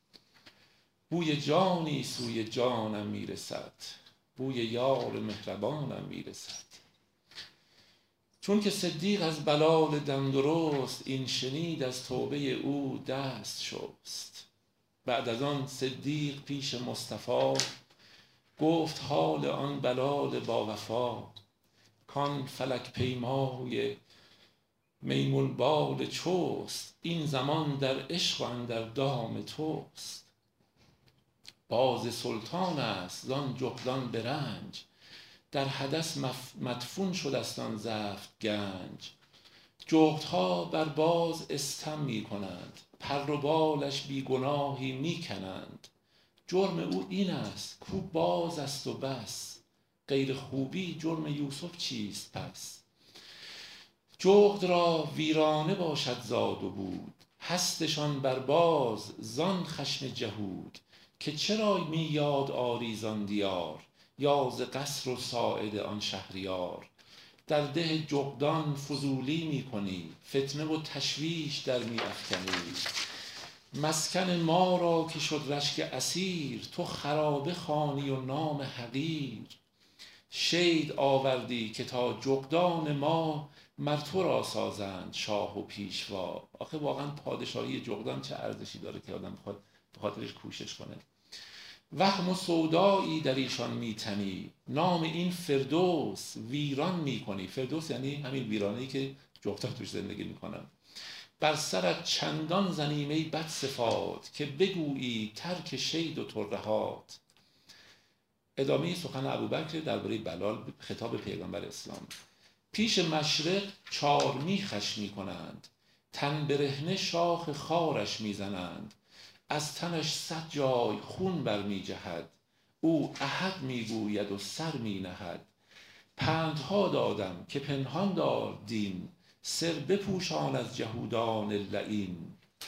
بوی جانی سوی جانم میرسد، بوی یار مهربانم میرسد. چون که صدیق از بلال دم درست، این شنید از توبه او دست شست. بعد از آن صدیق پیش مصطفی، گفت حال آن بلال با وفا. کان فلک پیمای میمون بال چست، این زمان در عشق و اندر دام توست. باز سلطان است زان جغدان به رنج، در حدث مدفون شدست آن زفت گنج. جغدها بر باز استم می کنند، پر و بالش بی گناهی می کنند. جرم او این است کو باز است و بس، غیر خوبی جرم یوسف چیست پس. جغد را ویرانه باشد زاد و بود، هستشان بر باز زان خشم جهود. که چرا می یاد آری زان دیار، یا ز قصر و ساعد آن شهریار. در ده جغدان فضولی می کنی، فتنه و تشویش در می افکنی. مسکن ما را که شد رشک اسیر، تو خرابه خوانی و نام حقیر. شید آوردی که تا جغدان ما، مر تو را سازند شاه و پیشوا. آخه واقعا پادشاهی جغدان چه ارزشی داره که آدم بخواد به خاطرش کوشش کنه. وهم و سودایی در ایشان میتنی، نام این فردوس ویران میکنی. فردوس یعنی همین ویرانه‌ای که جغدان توش زندگی میکنن. بر سرت چندان زنیم ای بد صفات، که بگویی ترک شید و ترهات. ادامه سخن ابوبکر درباره بلال، خطاب پیغمبر اسلام. پیش مشرق چارمیخش میکنند، تن برهنه شاخ خارش میزنند. از تنش 100 جای خون برمی جهد، او احد میگوید و سر می نهد. پندها دادم که پنهان دار دین، سر بپوشان از جهودان لعین.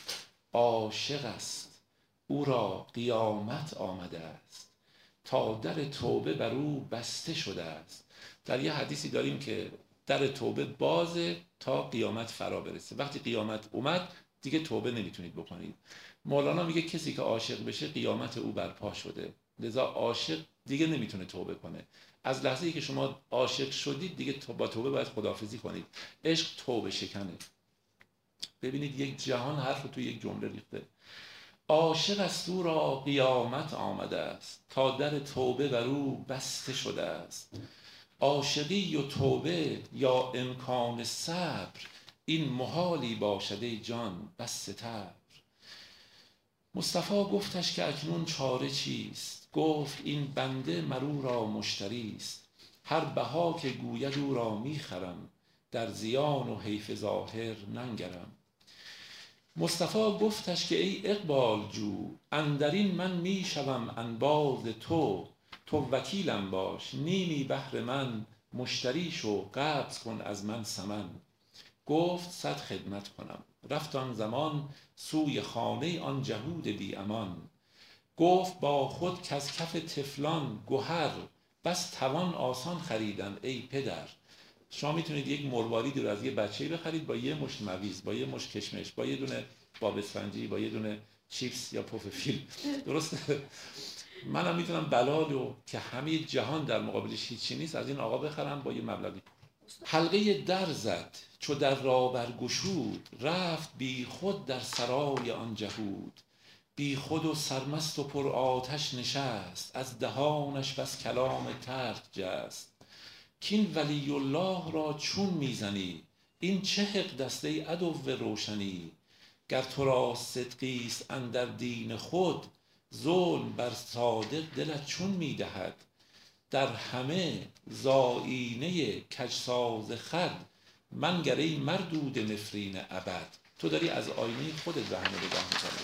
عاشق است او را قیامت آمده است، تا در توبه بر او بسته شده است. در یه حدیثی داریم که در توبه بازه تا قیامت فرا برسه. وقتی قیامت اومد دیگه توبه نمیتونید بکنید. مولانا میگه کسی که عاشق بشه قیامت او برپا شده، لذا عاشق دیگه نمیتونه توبه کنه. از لحظه ای که شما عاشق شدید دیگه با توبه باید خداحافظی کنید. عشق توبه شکنه. ببینید یک جهان حرف رو توی یک جمله ریخته. عاشق است او را قیامت آمده است، تا در توبه بر او بسته شده است. عاشقی و توبه یا امکان صبر، این محالی باشد ای جان بس ستبر. مصطفی گفتش که اکنون چاره چیست، گفت این بنده مرو را مشتریست. هر بها که گوید او را میخرم، در زیان و حیف ظاهر ننگرم. مصطفی گفتش که ای اقبال جو، اندرین من میشوم انباز تو. تو وکیلم باش نیمی بهر من، مشتری شو قبض کن از من ثمن. گفت 100 خدمت کنم. رفت آن زمان سوی خانه آن جهود بی امان. گفت با خود کز کف طفلان گهر، بس توان آسان خریدن ای پدر. شما میتونید یک مرواریدی رو از یه بچه‌ای بخرید با یه مشت مویز، با یه مشت کشمش، با یه دونه باب اسفنجی، با یه دونه چیپس یا پف فیل. درسته؟ منم میتونم بلال رو که همه جهان در مقابلش هیچی نیست از این آقا بخرم با یه مبلغی. حلقه در زد چو در را برگشود، رفت بی خود در سرای آن جهود. بی خود و سرمست و پر آتش نشست، از دهانش بس کلام تلخ جست. کین ولی الله را چون میزنی، این چه حقد است ای عدو روشنی. گر تو را صدقی است اندر دین خود، ظلم بر صادق دلت چون میدهد. در همه زآیینه کجساز خود، منگر ای مردود نفرین ابد. تو داری از آینه خودت رهنه نگاه میکنی.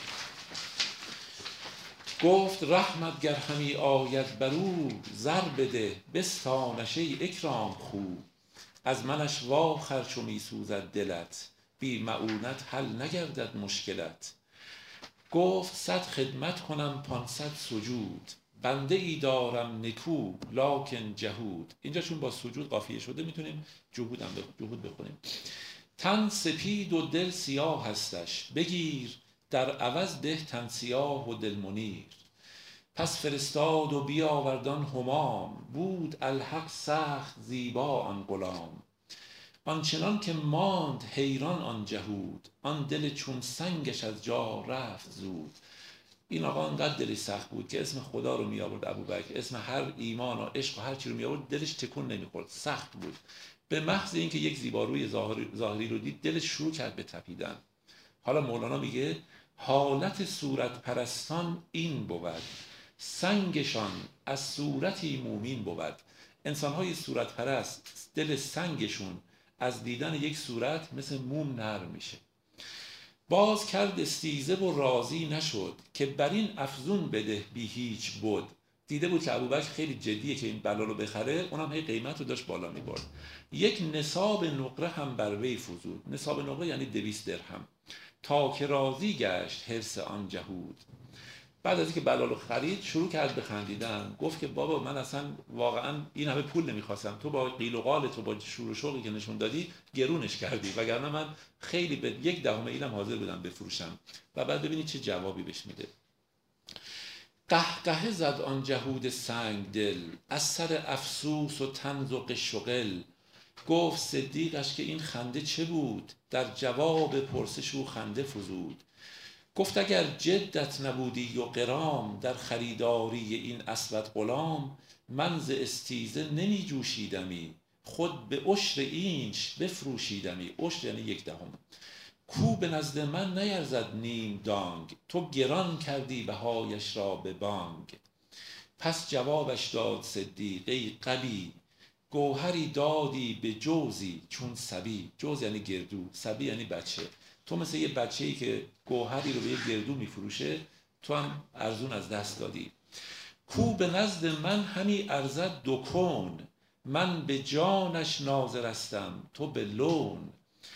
گفت رحمت گر همی آید برو، زر بده بستانش ای اکرام خو. از منش واخر چو می سوزد دلت، بی معونت حل نگردد مشکلت. گفت 100 خدمت کنم 500 سجود، بنده ای دارم نکو لکن جهود. اینجا چون با سجود قافیه شده میتونیم جهود بخونیم. تن سپید و دل سیاه هستش، بگیر در عوض ده تن سیاه و دل منیر. پس فرستاد و بیاوردان همام، بود الحق سخت زیبا آن غلام. آنچنان که ماند حیران آن جهود، آن دل چون سنگش از جا رفت زود. این آقا انقدر دلش سخت بود که اسم خدا رو می آورد ابوبکر، اسم هر ایمان و عشق و هر چی رو می آورد دلش تکون نمیخورد، سخت بود. به محض اینکه یک زیباروی ظاهری رو دید دلش شروع کرد به تپیدن. حالا مولانا میگه حالت صورت پرستان این بود، سنگشان از صورتی مومین بود. انسان‌های صورت پرست دل سنگشون از دیدن یک صورت مثل موم نرم میشه. باز کرد استیزه و راضی نشد، که بر این افزون بده بی هیچ بود. دیده بود که ابوبکر خیلی جدیه که این بلال رو بخره، اونم هی قیمت رو داشت بالا میبرد. یک نصاب نقره هم بر وی فزود. نصاب نقره یعنی 200 درهم. تا که راضی گشت حرص آن جهود. بعد از اینکه بلال رو خرید شروع کرد به خندیدن. گفت که بابا من اصلا واقعا این همه پول نمیخواستم، تو با قیل و قال تو با شور و شوقی که نشون دادی گرونش کردی، وگرنه من خیلی به 1/10 اینم حاضر بودم بفروشم. و بعد ببینید چه جوابی بهش میده. قهقه زد آن جهود سنگ دل، از سر افسوس و طنز و غش و غل. گفت صدیقش که این خنده چه بود؟ در جواب پرسش او خنده فزود. گفت اگر جدت نبودی و غرام، در خریداری این اسود غلام، من ز استیزه نمی جوشیدمی، خود به عشر اینش بفروشیدمی. عشر یعنی 1/10. کو به نزد من نیرزد نیم دانگ، تو گران کردی بهایش را به بانگ. پس جوابش داد صدیق ای غبی، گوهری دادی به جوزی چون صبی. جوز یعنی گردو، صبی یعنی بچه. تو مثل یه بچه‌ای که گوهری رو به یه گردو میفروشه، تو هم ارزون از دست دادی. کو به نزد من همی ارزد 2 کون، من به جانش ناظرستم تو به لون.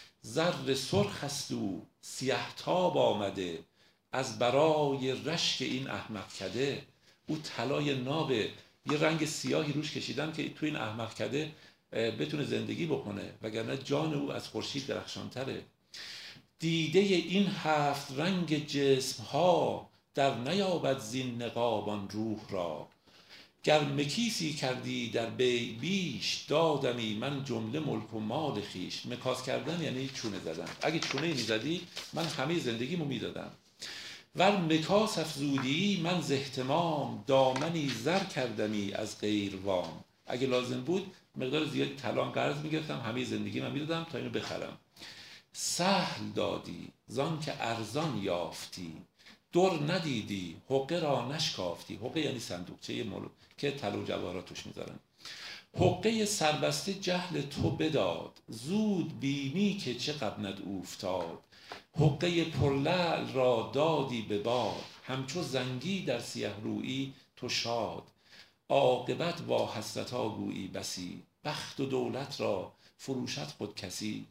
زر سرخ است او سیه تاب آمده، از برای رشک این احمق کده. او طلای نابه، یه رنگ سیاهی روش کشیدن که تو این احمق کده بتونه زندگی بکنه، وگرنه جان او از خورشید درخشانتره. دیده این 7 رنگ جسم ها، در نیابد زین نقابان روح را. گر مکیسی کردی در بی بیش، دادمی من جمله ملک و مال خیش. مکاس کردن یعنی چونه زدن. اگه چونه میزدی من همه زندگیمو میدادم. ور مکاس افزودی من ز اهتمام، دامنی زر کردمی از غیر وام. اگه لازم بود مقدار زیادی طلا قرض میگرفتم، همه زندگی من میدادم تا اینو بخرم. سهل دادی زان که ارزان یافتی، در ندیدی حقه را نشکافتی. حقه یعنی صندوقچه که طلا و جواهرات توش میذارن. حقه سربسته جهل تو بداد، زود بینی که چه غبنت اوفتاد. حقه پرلعل را دادی به باد، همچو زنگی در سیه رویی تو شاد. عاقبت با حسرتا گویی بسی، بخت و دولت را فروشد خود کسی.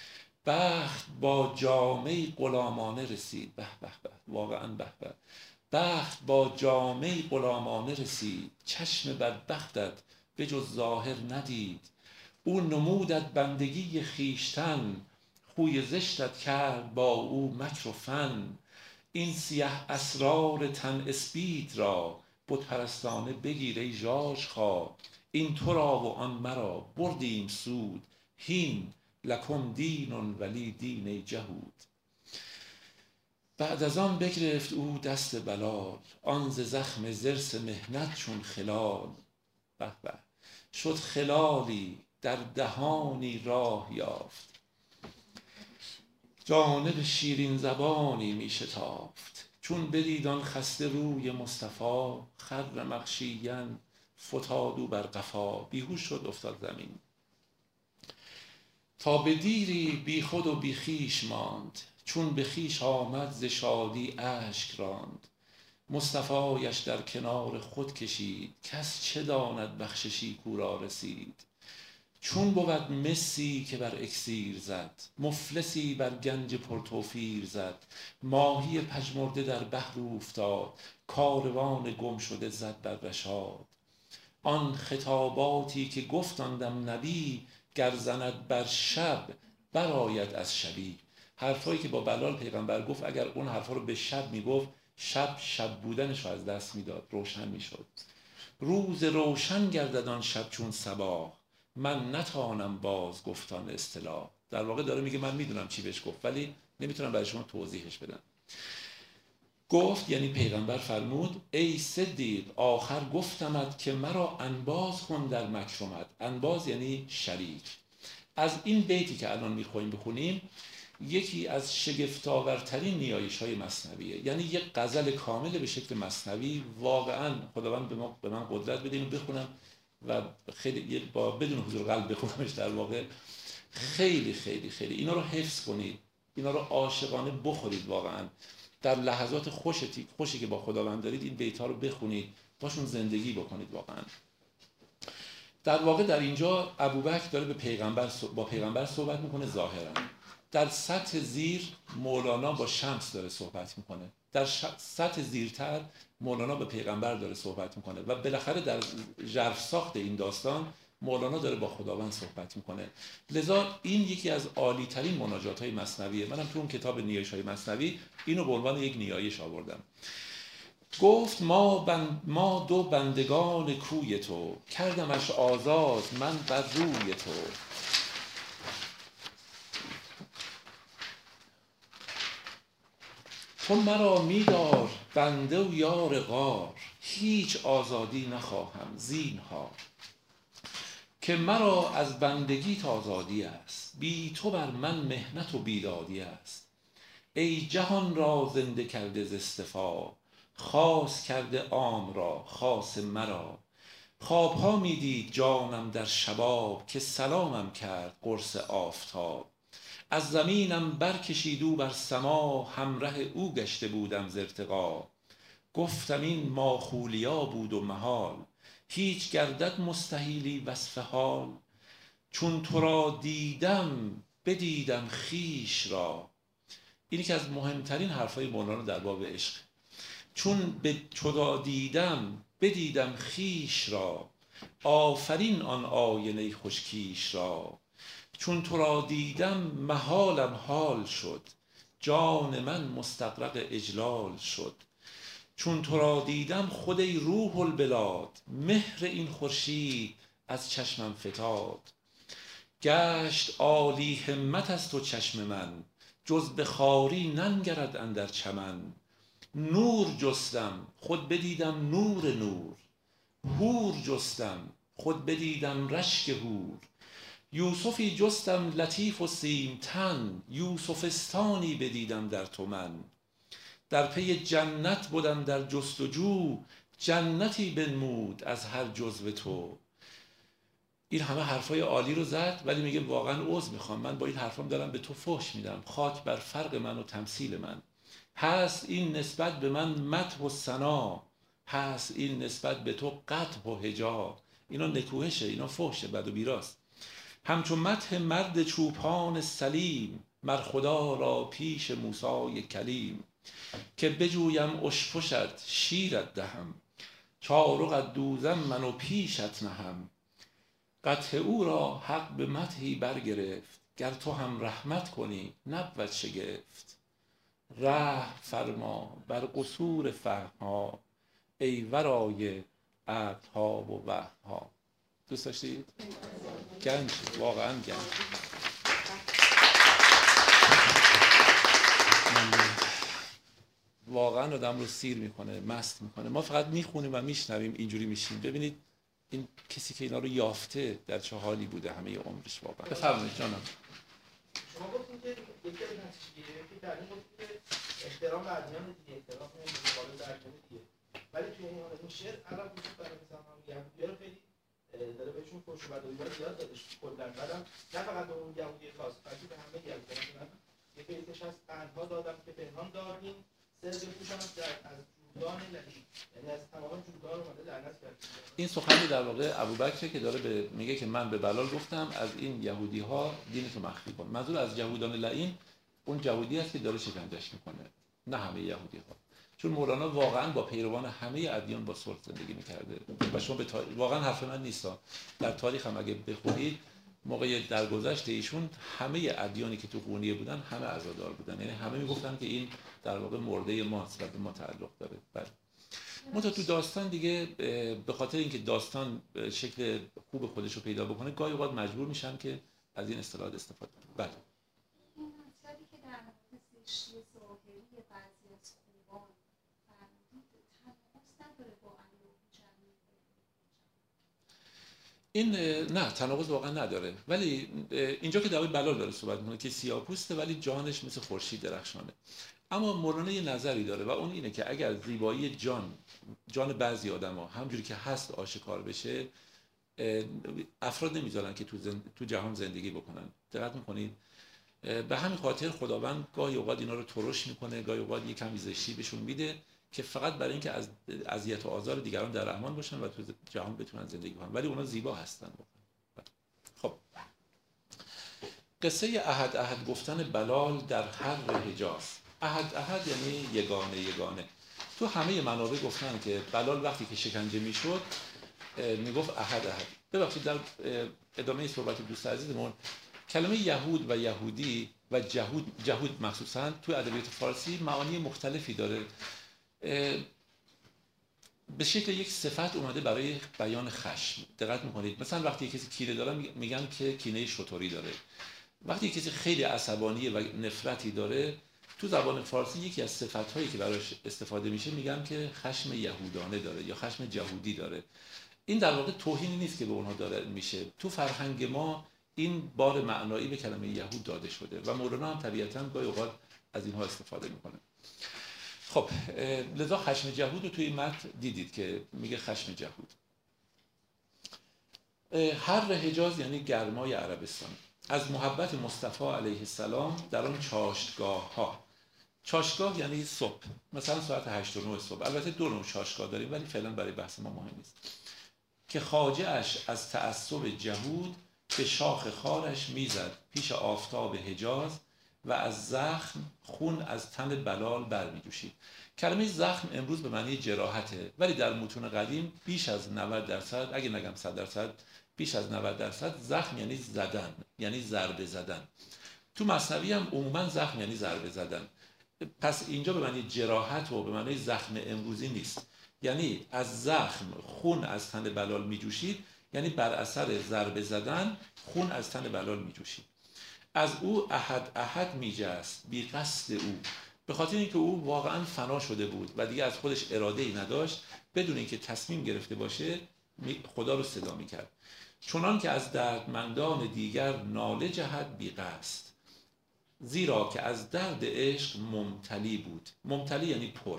بخت با جامه غلامانه رسید. به به به، واقعا به به. بخت با جامه غلامانه رسید، چشم بدبختت به جز ظاهر ندید. او نمودت بندگی خیشتن، خوی زشتت کرد با او مکر و فن. این سیه اسرار تن اسپید را، بت پرستانه بگیر ای ژاژخواه. این تو را و آن مرا بردیم سود، هین لکم دین ولی دین ای جهود. بعد از آن بگرفت او دست بلال، آن ز زخم زرس محنت چون خلال. به به، شد خلالی در دهانی راه یافت، جانب شیرین زبانی می شتافت. چون بدید آن خسته روی مصطفی، خر مغشیا فتاد او بر قفا. بیهوش شد افتاد زمین، تا به دیری بی خود و بی خویش ماند. چون به خویش آمد ز شادی اشک راند. مصطفایش در کنار خود کشید، کس چه داند بخششی کو را رسید. چون بود مسی که بر اکسیر زد، مفلسی بر گنج پرتوفیر زد. ماهی پژمرده در بحر اوفتاد، کاروان گم شده زد بر رشاد. آن خطاباتی که گفت آن دم نبی، گر زند بر شب برآید از شبی. حرفایی که با بلال پیغمبر گفت، اگر اون حرفا رو به شب میگفت، شب بودنش رو از دست میداد، روشن میشد. روز روشن گردد آن شب چون صباح، من نتانم باز گفتان اصطلاح. در واقع داره میگه من میدونم چی بهش گفت، ولی نمیتونم برای شما توضیحش بدم. گفت یعنی پیغمبر فرمود ای صدیق، آخر گفتمت که مرا انباز کن در مکرمت. انباز یعنی شریک. از این بیتی که الان میخوایم بخونیم، یکی از شگفت‌آورترین نیایش‌های مثنویه. یعنی یک غزل کامل به شکل مثنوی. واقعا خداوند به من قدرت بده اینو بخونم و خیلی با بدون حضور قلب بخونمش. در واقع خیلی خیلی خیلی اینا رو حفظ کنید، اینا رو عاشقانه بخورید. واقعا در لحظات خوشی که با خداوند دارید این بیت‌ها رو بخونید، باشون زندگی بکنید. واقعا در واقع در اینجا ابوبکر داره با پیغمبر صحبت میکنه ظاهرا. در سطح زیر مولانا با شمس داره صحبت میکنه، در سطح زیرتر مولانا به پیغمبر داره صحبت میکنه و بالاخره در ژرف ساخت این داستان مولانا داره با خداوند صحبت میکنه. لذا این یکی از عالی ترین مناجات های مثنویه. منم تو اون کتاب نیایش های مثنوی اینو به عنوان یک نیایش آوردم. گفت ما 2 بندگان کوی تو، کردمش آزاد من بر روی تو. تو مرا میدار بنده و یار غار، هیچ آزادی نخواهم زینهار. که مرا از بندگیت آزادی است، بی تو بر من محنت و بیدادی است. ای جهان را زنده کرده ز اصطفا، خاص کرده عام را خاص مرا. خوابها می دید جانم در شباب، که سلامم کرد قرص آفتاب. از زمینم برکشید او بر سما، همره او گشته بودم ز ارتقا. گفتم این ماخولیا بود و محال، هیچ گردد مستحیلی وصف حال. چون تو را دیدم بدیدم خویش را. اینی که از مهمترین حرفای مولانا در باب عشق. چون به تو را دیدم بدیدم خویش را، آفرین آن آینه خوشکیش را. چون تو را دیدم محالم حال شد، جان من مستغرق اجلال شد. چون تو را دیدم خود ای روح البلاد، مهر این خورشید از چشمم فتاد. گشت عالی همت از تو چشم من، جز به خواری ننگرد اندر چمن. نور جستم خود بدیدم نور نور، حور جستم خود بدیدم رشک حور. یوسفی جستم لطیف و سیمتن، یوسفستانی بدیدم در تو من. در پی جنت بدم در جستجو، جنتی بنمود از هر جزو تو. این همه حرفای عالی رو زد، ولی میگه واقعا عذر میخوام، من با این حرفام دارم به تو فحش میدم، خاک بر فرق من و تمثیل من. هست این نسبت به من مدح و ثنا، هست این نسبت به تو قدح و هجا. اینا نکوهشه، اینا فحشه، بد و بیراست. همچون مدح مرد چوپان سلیم، مر خدا را پیش موسی کلیم. که بجویم اشپشت شیرت دهم، چارقت دوزم من و پیشت نهم. قدح او را حق به مدحی برگرفت، گر تو هم رحمت کنی نبود شگفت. رحم فرما بر قصور فهمها، ای ورای عقلها و وهمها. دوست داشتید؟ گنج، واقعا گنج. واقعا آدم رو سیر میکنه، مست میکنه. ما فقط میخونیم و میشنویم، اینجوری میشیم. ببینید این کسی که اینا رو یافته در چه حالی بوده همه عمرش. واقعا بفرمایید جانم. شما گفتید که یکی از نتیجه‌گیری‌هایی که کردیم گفتید که احترام به ادیان دیگه، احترام به مقابل ادیان دیگه، ولی توی این شعر عرب وجود داره، مثلا هم یهودی‌ها رو خیلی داره بهشون فحش و بدگویی زیاد دادش کلاً. بعدم نه فقط به اون یهودی خاص، بلکه به همه یهودیان. مثلا یه بیتش هست: قندها دادم که پنهان داریم، سر بپوشم از جودان لعین، یعنی از تمام جودان اومده لعنت کرد. این سخنی در واقع ابوبکر که داره میگه که من به بلال گفتم از این یهودی ها دینتو مخفی کن. منظور از یهودان لعین اون یهودی است که داره شکنجهش میکنه، نه همه یهودی ها. چون مولانا واقعا با پیروان همه ادیان با صلح زندگی میکرده و شما به واقعا حرف من نیست، در تاریخ هم اگه بخونید موقع درگذشت ایشون همه ادیانی که تو قونیه بودن همه عزادار بودن، یعنی همه میگفتن که این در واقع مرده ماست و به ما تعلق داره. بله. منتها تو داستان دیگه به خاطر اینکه داستان شکل خوب خودش رو پیدا بکنه گاهی اوقات مجبور میشن که از این اصطلاحات استفاده کنن. بله. این مطلبی که در مورد زشتی ظاهری بعضی از خوبان فرمودید تناقض نداره با انواع جمعی؟ این نه تناقض واقعا نداره، ولی اینجا که در بلال داره صحبت میکنه که سیاه‌پوسته ولی جانش مثل خورشید درخشانه. اما مولانا یه نظری داره و اون اینه که اگر زیبایی جان بعضی آدم‌ها همجوری که هست آشکار بشه، افراد نمیذارن که تو جهان زندگی بکنن. دقت میکنید؟ به همین خاطر خداوند گاهی اوقات اینا رو ترش میکنه، گاهی اوقات یه کمی زشتی بهشون میده که فقط برای اینکه از اذیت و آزار دیگران در امان باشن و تو جهان بتونن زندگی کنن، ولی اونا زیبا هستن. خب قصه احد گفتن بلال در هر حجاز. احد یعنی یگانه. تو همه منابع گفتن که بلال وقتی که شکنجه میشد میگفت احد. ببخشید در ادامه صحبت دوست عزیزمون کلمه یهود و یهودی و جهود مخصوصا تو ادبیات فارسی معانی مختلفی داره. به شکل یک صفت اومده برای بیان خشم. دقت میکنید؟ مثلا وقتی کسی کینه داره میگن که کینه شتری داره. وقتی کسی خیلی عصبانی و نفرتی داره، تو زبان فارسی یکی از صفت‌هایی که براش استفاده میشه میگن که خشم یهودانه داره یا خشم جهودی داره. این در واقع توهینی نیست که به اونها داره میشه. تو فرهنگ ما این بار معنایی به کلمه یهود داده شده و مولانا هم طبیعتاً گاهی اوقات از اینها استفاده میکنه. خب لذا خشم جهود رو توی این متن دیدید که میگه خشم جهود. حر حجاز یعنی گرمای عربستان. از محبت مصطفی علیه السلام در آن چاشتگاه ها. چاشتگاه یعنی صبح، مثلا ساعت 8 و 9 صبح. البته دو نوع چاشتگاه داریم ولی فعلا برای بحث ما مهم نیست. که خواجه اش از تعصب جهود به شاخ خارش میزد پیش آفتاب حجاز و از زخم خون از تن بلال برمیجوشید. کلمه زخم امروز به معنی جراحته ولی در متون قدیم بیش از 90%، اگه نگم 100%، بیش از 90% زخم یعنی زدن، یعنی ضربه زدن. تو مثنوی هم عموما زخم یعنی ضربه زدن. پس اینجا به معنی جراحت و به معنی زخم امروزی نیست. یعنی از زخم خون از تن بلال میجوشید، یعنی بر اثر ضربه زدن خون از تن بلال میجوشید. از او احد احد میجست بی قصد او، به خاطر اینکه او واقعا فنا شده بود و دیگه از خودش اراده‌ای نداشت، بدون اینکه تصمیم گرفته باشه خدا رو صدا میکرد. چنان که از دردمندان دیگر ناله جهد بی قصد، زیرا که از درد عشق ممتلی بود. ممتلی یعنی پر.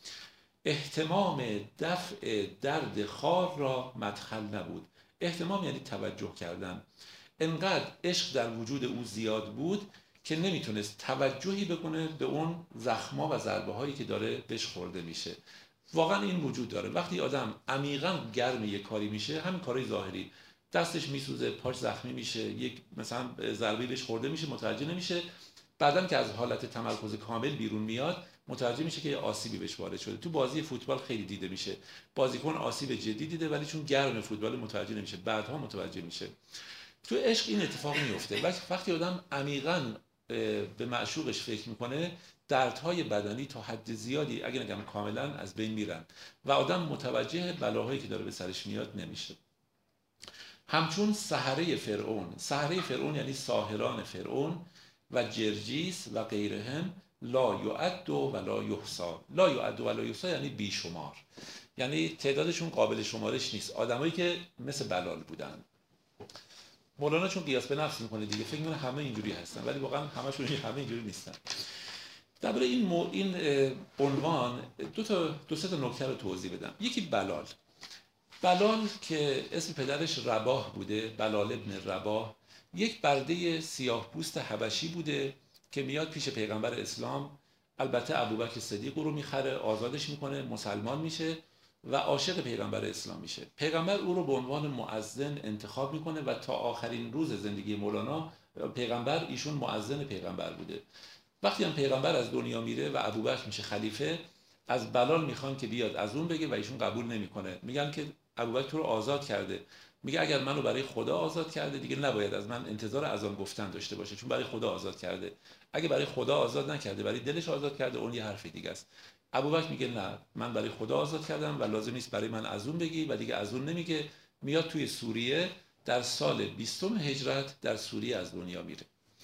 اهتمام دفع درد خار را مدخل نبود. اهتمام یعنی توجه کردن. انقدر عشق در وجود او زیاد بود که نمیتونست توجهی بکنه به اون زخما و ضربه هایی که داره بهش خورده میشه. واقعا این وجود داره. وقتی آدم عمیقاً گرم یک کاری میشه، همین کاری ظاهری، دستش میسوزه، پاش زخمی میشه، یک مثلا ضربه بهش خورده میشه، متوجه نمیشه. بعدم که از حالت تمرکز کامل بیرون میاد متوجه میشه که یه آسیبی بهش وارد شده. تو بازی فوتبال خیلی دیده میشه، بازیکن آسیب جدی دیده ولی چون گرم فوتبال متوجه نمیشه، بعدها متوجه میشه. تو عشق این اتفاق میفته. وقتی آدم عمیقاً به معشوقش فکر میکنه، دردهای بدنی تا حد زیادی اگه نگم کاملا از بین میرن و آدم متوجه بلاهایی که داره به سرش میاد نمیشه. همچون سحره فرعون. سحره فرعون یعنی ساحران فرعون و جرجیس و غیرهم لا یعد و لا یحصی. لا یعد و لا یحصی یعنی بیشمار، یعنی تعدادشون قابل شمارش نیست. آدمایی که مثل بلال بودن. مولانا چون قیاس به نفس میکنه دیگه، فکر میکنه همه اینجوری هستن ولی واقعا همشون همه اینجوری نیستن. درباره این عنوان دو سه تا نکته رو توضیح بدم. یکی بلال که اسم پدرش رباح بوده، بلال ابن رباح، یک برده سیاه پوست حبشی بوده که میاد پیش پیغمبر اسلام. البته ابوبکر صدیق رو میخره، آزادش میکنه، مسلمان میشه و عاشق پیغمبر اسلام میشه. پیغمبر او رو به عنوان مؤذن انتخاب میکنه و تا آخرین روز زندگی مولانا پیغمبر ایشون مؤذن پیغمبر بوده. وقتی هم پیغمبر از دنیا میره و ابوبکر میشه خلیفه، از بلال میخوان که بیاد از اون بگه و ایشون قبول نمیکنه. میگن که ابوبکر رو آزاد کرده. میگه اگر منو برای خدا آزاد کرده دیگه نباید از من انتظار اذان گفتن داشته باشه، چون برای خدا آزاد کرده. اگه برای خدا آزاد نکرده، برای دلش آزاد کرده، اون یه حرف دیگه است. ابوبکر میگه نه، من برای خدا آزاد کردم و لازم نیست برای من اذان بگی و دیگه اذان نمیگه. میاد توی سوریه در سال 20 هجرت در سوریه از دنیا میره.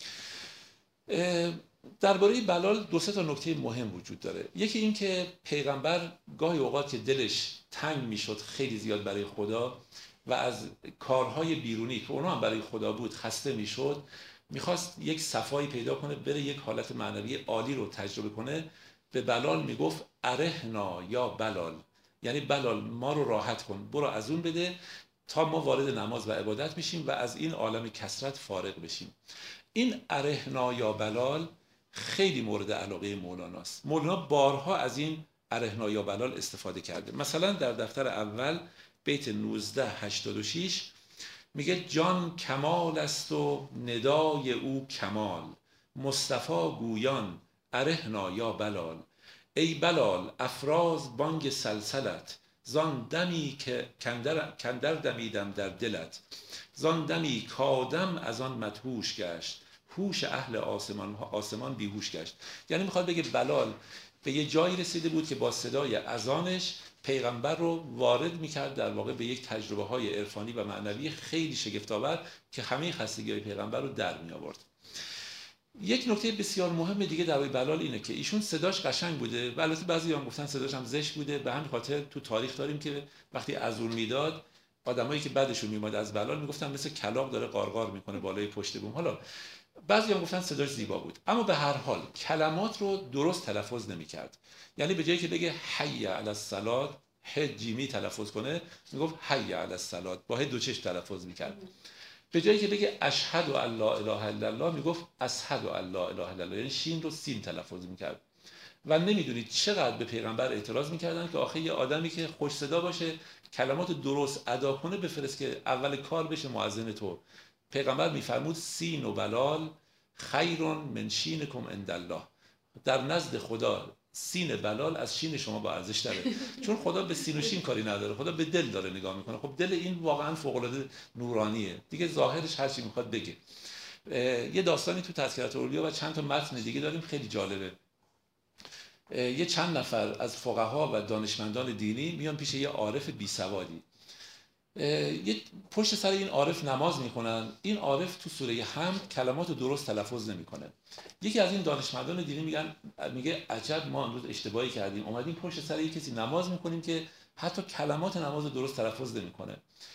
درباره بلال دو سه تا نکته مهم وجود داره. یکی این که پیغمبر گاهی اوقات که دلش تنگ میشد خیلی زیاد برای خدا و از کارهای بیرونی که اونا هم برای خدا بود خسته میشد، میخواست یک صفایی پیدا کنه، بره یک حالت معنوی عالی رو تجربه کنه. به بلال میگفت ارحنا یا بلال، یعنی بلال ما رو راحت کن، برو از اون بده تا ما وارد نماز و عبادت میشیم و از این عالم کثرت فارغ بشیم. این ارحنا یا بلال خیلی مورد علاقه مولاناست. مولانا بارها از این ارحنا یا بلال استفاده کرده. مثلا در دفتر اول بیت 1986 میگه جان کمال است و ندای او کمال، مصطفی گویان ارحنا یا بلال. ای بلال افراز بانگ سلسلت، زان دمی که کندر دمیدم در دلت، زان دمی کادم از آن مدهوش گشت، هوش اهل آسمان بیهوش گشت. یعنی میخواد بگه بلال به یه جایی رسیده بود که با صدای اذانش پیغمبر رو وارد میکرد در واقع به یک تجربه های عرفانی و معنوی خیلی شگفت‌آور که همه خستگی‌های پیغمبر رو در می آورد. یک نکته بسیار مهم دیگه در بلال اینه که ایشون صداش قشنگ بوده و البته بعضی‌ها گفتن صداش هم زشت بوده. به همین خاطر تو تاریخ داریم که وقتی اذون میداد آدمایی که بعدشون میومد از بلال میگفتن مثل کلاغ داره قارقار میکنه بالای پشت بوم. حالا بعضی‌ها گفتن صداش زیبا بود، اما به هر حال کلمات رو درست تلفظ نمی‌کرد. یعنی به جایی که بگه حی علی الصلاه ه جیمی تلفظ کنه میگفت حی علی الصلاه با ه دو چشم تلفظ می‌کرد. به جایی که بگه اشهد ان لا اله الا الله میگفت اشهد ان لا اله الا الله، یعنی شین رو سین تلفظ می‌کرد. و نمیدونید چقدر به پیغمبر اعتراض می‌کردن که آخه یه آدمی که خوش صدا باشه کلمات درست ادا کنه بفرست که اول کار بشه مؤذن تو. پیغمبر میفرمود سین و بلال خیرون من شینکم عند الله، در نزد خدا سین بلال از شین شما با ارزش تره. چون خدا به سین و شین کاری نداره، خدا به دل داره نگاه میکنه. خب دل این واقعا فوق العاده نورانیه دیگه، ظاهرش هر چی میخواد بگه. یه داستانی تو تذکرة الاولیا و چند تا متن دیگه داریم خیلی جالبه. یه چند نفر از فقها و دانشمندان دینی میان پیش یه عارف بی سوادی، یه پشت سر این عارف نماز میکنن. این عارف تو سوره حمد کلمات رو درست تلفظ نمیکنه. یکی از این دانشمندان دینی میگه عجب ما امروز اشتباهی کردیم، اومدیم پشت سر یک کسی نماز میکنیم که حتی کلمات نماز رو درست تلفظ نمیکنه.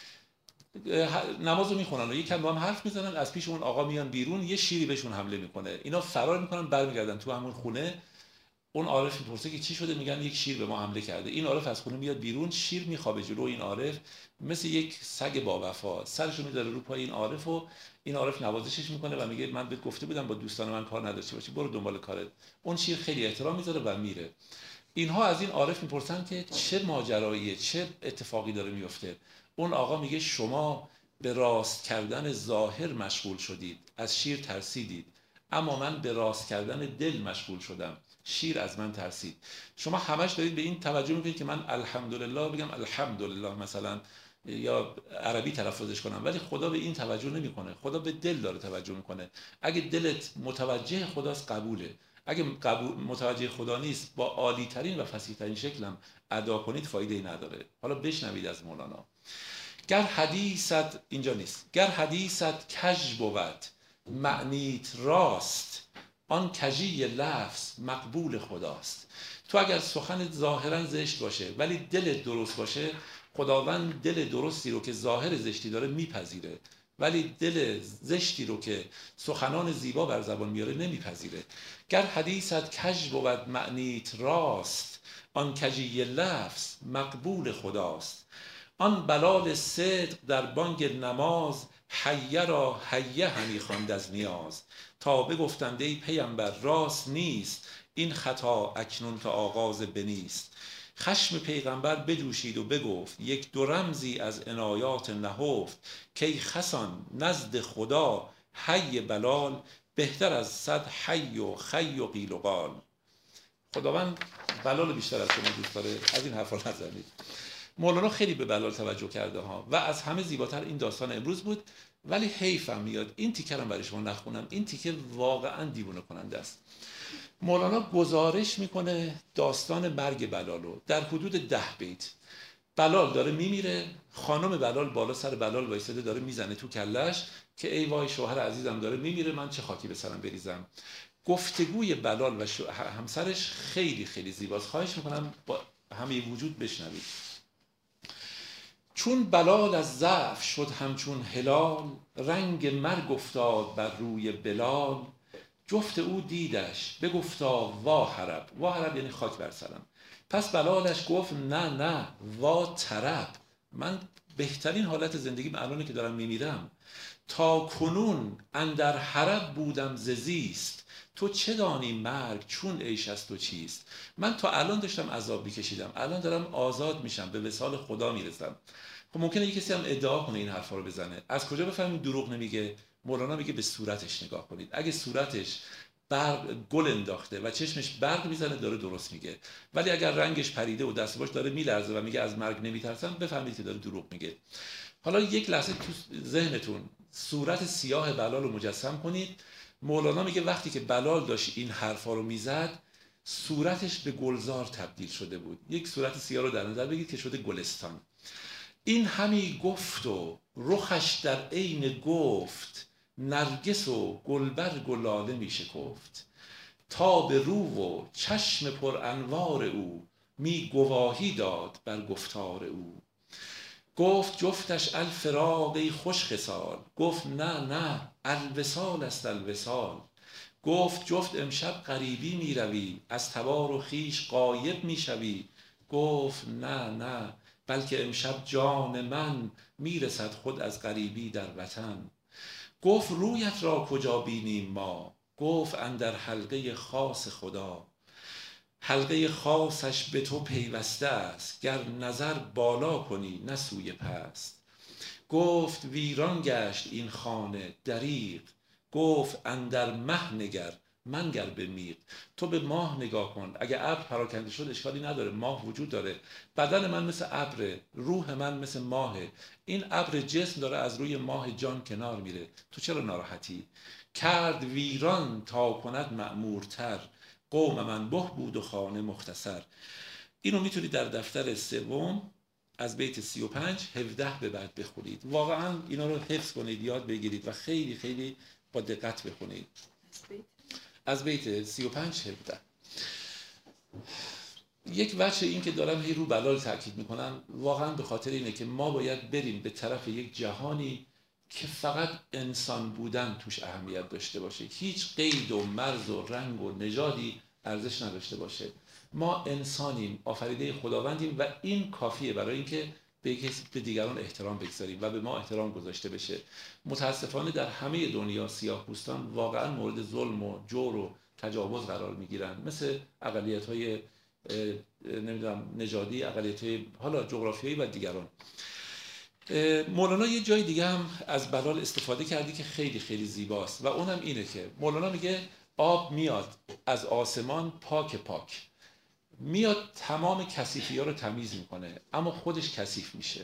نماز رو میخونن و یکم با هم حرف میزنن، از پیش اون آقا میان بیرون، یه شیری بهشون حمله میکنه. اینا فرار میکنن برمیگردن تو همون خونه. اون عارف میپرسه که چی شده، میگن یک شیر به ما حمله کرده. این عارف از خونه میاد بیرون، شیر میخوابه جلو این عارف مثل یک سگ با وفا، سرشو میذاره رو پای این عارف و این عارف نوازشش میکنه و میگه من بهت گفته بودم با دوستان من کار نداشته باشی، برو دنبال کارت. اون شیر خیلی احترام میذاره و میره. اینها از این عارف میپرسن که چه ماجراییه، چه اتفاقی داره میفته. اون آقا میگه شما به راست کردن ظاهر مشغول شدید، از شیر ترسیدید، اما من به راست کردن دل مشغول شدم، شیر از من ترسید. شما همش دارید به این توجه میکنید که من الحمدلله بگم الحمدلله مثلا یا عربی تلفظش کنم، ولی خدا به این توجه نمیکنه. خدا به دل داره توجه میکنه. اگه دلت متوجه خداست قبوله، اگه متوجه خدا نیست با عالی ترین و فصیح ترین شکلم ادا کنید فایده ای نداره. حالا بشنوید از مولانا. گر حدیثت اینجا نیست، گر حدیثت کژ بود معنیت راست، آن کژی لفظ مقبول خداست. تو اگر سخن ظاهرا زشت باشه ولی دل درست باشه، خداوند دل درستی رو که ظاهر زشتی داره میپذیره، ولی دل زشتی رو که سخنان زیبا بر زبان میاره نمیپذیره. گر حدیثت کژ بود معنیت راست، آن کژی لفظ مقبول خداست. آن بلال صدق در بانگ نماز، حیه را حیه همی خواند از نیاز. تا بگفتند ای پیامبر راست نیست، این خطا اکنون که آغاز بنیست. خشم پیغمبر بجوشید و بگفت، یک دو رمزی از عنایات نهفت. کی خسان نزد خدا حی بلال، بهتر از 100 حی و خی و قیل و قال. خداوند بلال بیشتر از شما دوست داره، از این حرفا نزنید. مولانا خیلی به بلال توجه کرده ها و از همه زیباتر این داستان امروز بود. ولی حیفم میاد این تیکه رو برای شما نخونم، این تیکه واقعا دیوونه کننده است. مولانا گزارش میکنه داستان مرگ بلال رو در حدود 10 بیت. بلال داره میمیره، خانم بلال بالا سر بلال وایساده داره میزنه تو کلش که ای وای شوهر عزیزم داره میمیره، من چه خاکی به سرم بریزم. گفتگوی بلال و همسرش خیلی خیلی زیباست. خواهش میکنم با همه وجود بشنوید. چون بلال از ضعف شد همچون هلال، رنگ مرگ افتاد بر روی بلال. جفت او دیدش بگفتا وا حرب، وا حرب یعنی خاک بر سرم. پس بلالش گفت نه نه وا طرب، من بهترین حالت زندگیم الانه که دارم میمیرم. تا کنون اندر حرب بودم ز زیست، تو چه دانی مرگ چون عیش است و چیست. من تا الان داشتم عذاب میکشیدم، الان دارم آزاد میشم، به وصال خدا میرسم. خب ممکنه یک کسی هم ادعا کنه این حرفا رو بزنه. از کجا بفهمیم دروغ نمیگه؟ مولانا میگه به صورتش نگاه کنید. اگه صورتش گل انداخته و چشمش برق میزنه داره درست میگه، ولی اگر رنگش پریده و دست باش داره میلرزه و میگه از مرگ نمیترسم، بفهمید که داره دروغ میگه. حالا یک لحظه تو ذهنتون صورت سیاه بلال رو مجسم کنید. مولانا میگه وقتی که بلال داشت این حرفا رو میزد صورتش به گلزار تبدیل شده بود. یک صورت سیاه رو در نظر بگید که شده گلستان. این همی گفت و رخش در عین گفت، نرگس و گلبرگ و لاله می شکفت. تا به رو و چشم پر انوار او می گواهی داد بر گفتار او. گفت جفتش الفراق ای خوش خصال، گفت نه نه الوصال است الوصال. گفت جفت امشب غریبی می روی، از تبار و خویش غایب می شوی. گفت نه نه بلکه امشب جان من می رسد خود از غریبی در وطن. گفت رویت را کجا بینیم ما، گفت اندر حلقه خاص خدا. حلقه خاصش به تو پیوسته است، گر نظر بالا کنی نه سوی پست. گفت ویران گشت این خانه دریغ، گفت اندر مه نگر منگر به میغ. تو به ماه نگاه کن، اگه ابر پراکنده شد اشکالی نداره، ماه وجود داره. بدن من مثل ابره، روح من مثل ماهه. این ابر جسم داره از روی ماه جان کنار میره، تو چرا ناراحتی؟ کرد ویران تا کند معمورتر، قوم من به بود و خانه مختصر. اینو میتونید در دفتر سوم از بیت 35 17 به بعد بخونید. واقعا اینا رو حفظ کنید، یاد بگیرید و خیلی خیلی با دقت بخونید. از بیت 35 17. یک وجه این که دارم هی رو بلال تاکید میکنم واقعا به خاطر اینه که ما باید بریم به طرف یک جهانی که فقط انسان بودن توش اهمیت داشته باشه، هیچ قید و مرز و رنگ و نژادی ارزش نداشته باشه. ما انسانیم، آفریده خداوندیم و این کافیه برای اینکه به دیگران احترام بگذاریم و به ما احترام گذاشته بشه. متاسفانه در همه دنیا سیاه‌پوستان واقعا مورد ظلم و جور و تجاوز قرار میگیرن، مثل اقلیت‌های نمیدونم نژادی، اقلیت‌های حالا جغرافیایی و دیگران. مولانا یه جای دیگه هم از بلال استفاده کردی که خیلی خیلی زیباست و اونم اینه که مولانا میگه آب میاد از آسمان پاک پاک، میاد تمام کثیفی‌ها رو تمیز میکنه اما خودش کثیف میشه.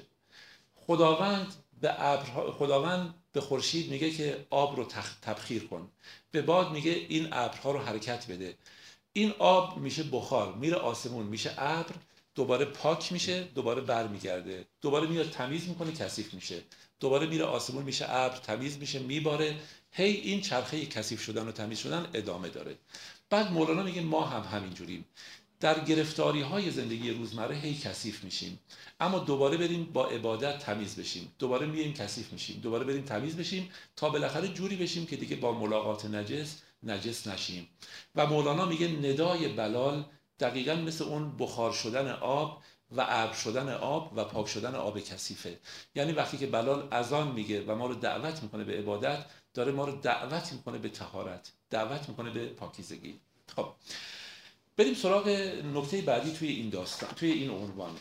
خداوند به خورشید میگه که آب رو تبخیر کن، به باد میگه این ابرها رو حرکت بده. این آب میشه بخار، میره آسمون میشه ابر، دوباره پاک میشه، دوباره برمیگرده، دوباره میاد تمیز میکنه کثیف میشه، دوباره میره آسمون میشه ابر، تمیز میشه میباره، هی این چرخه کثیف شدن و تمیز شدن ادامه داره. بعد مولانا میگه ما هم همینجوریم، در گرفتاری های زندگی روزمره هی کثیف میشیم اما دوباره بریم با عبادت تمیز بشیم، دوباره میایم کثیف میشیم، دوباره بریم تمیز بشیم تا بالاخره جوری بشیم که دیگه با ملاقات نجس نشیم. و مولانا میگه ندای بلال دقیقاً مثل اون بخار شدن آب و ابر شدن آب و پاک شدن آب کثیفه. یعنی وقتی که بلال اذان میگه و ما رو دعوت میکنه به عبادت، داره ما رو دعوت میکنه به طهارت، دعوت میکنه به پاکیزگی. خب بریم سراغ نکته بعدی توی این داستان، توی این عنوان.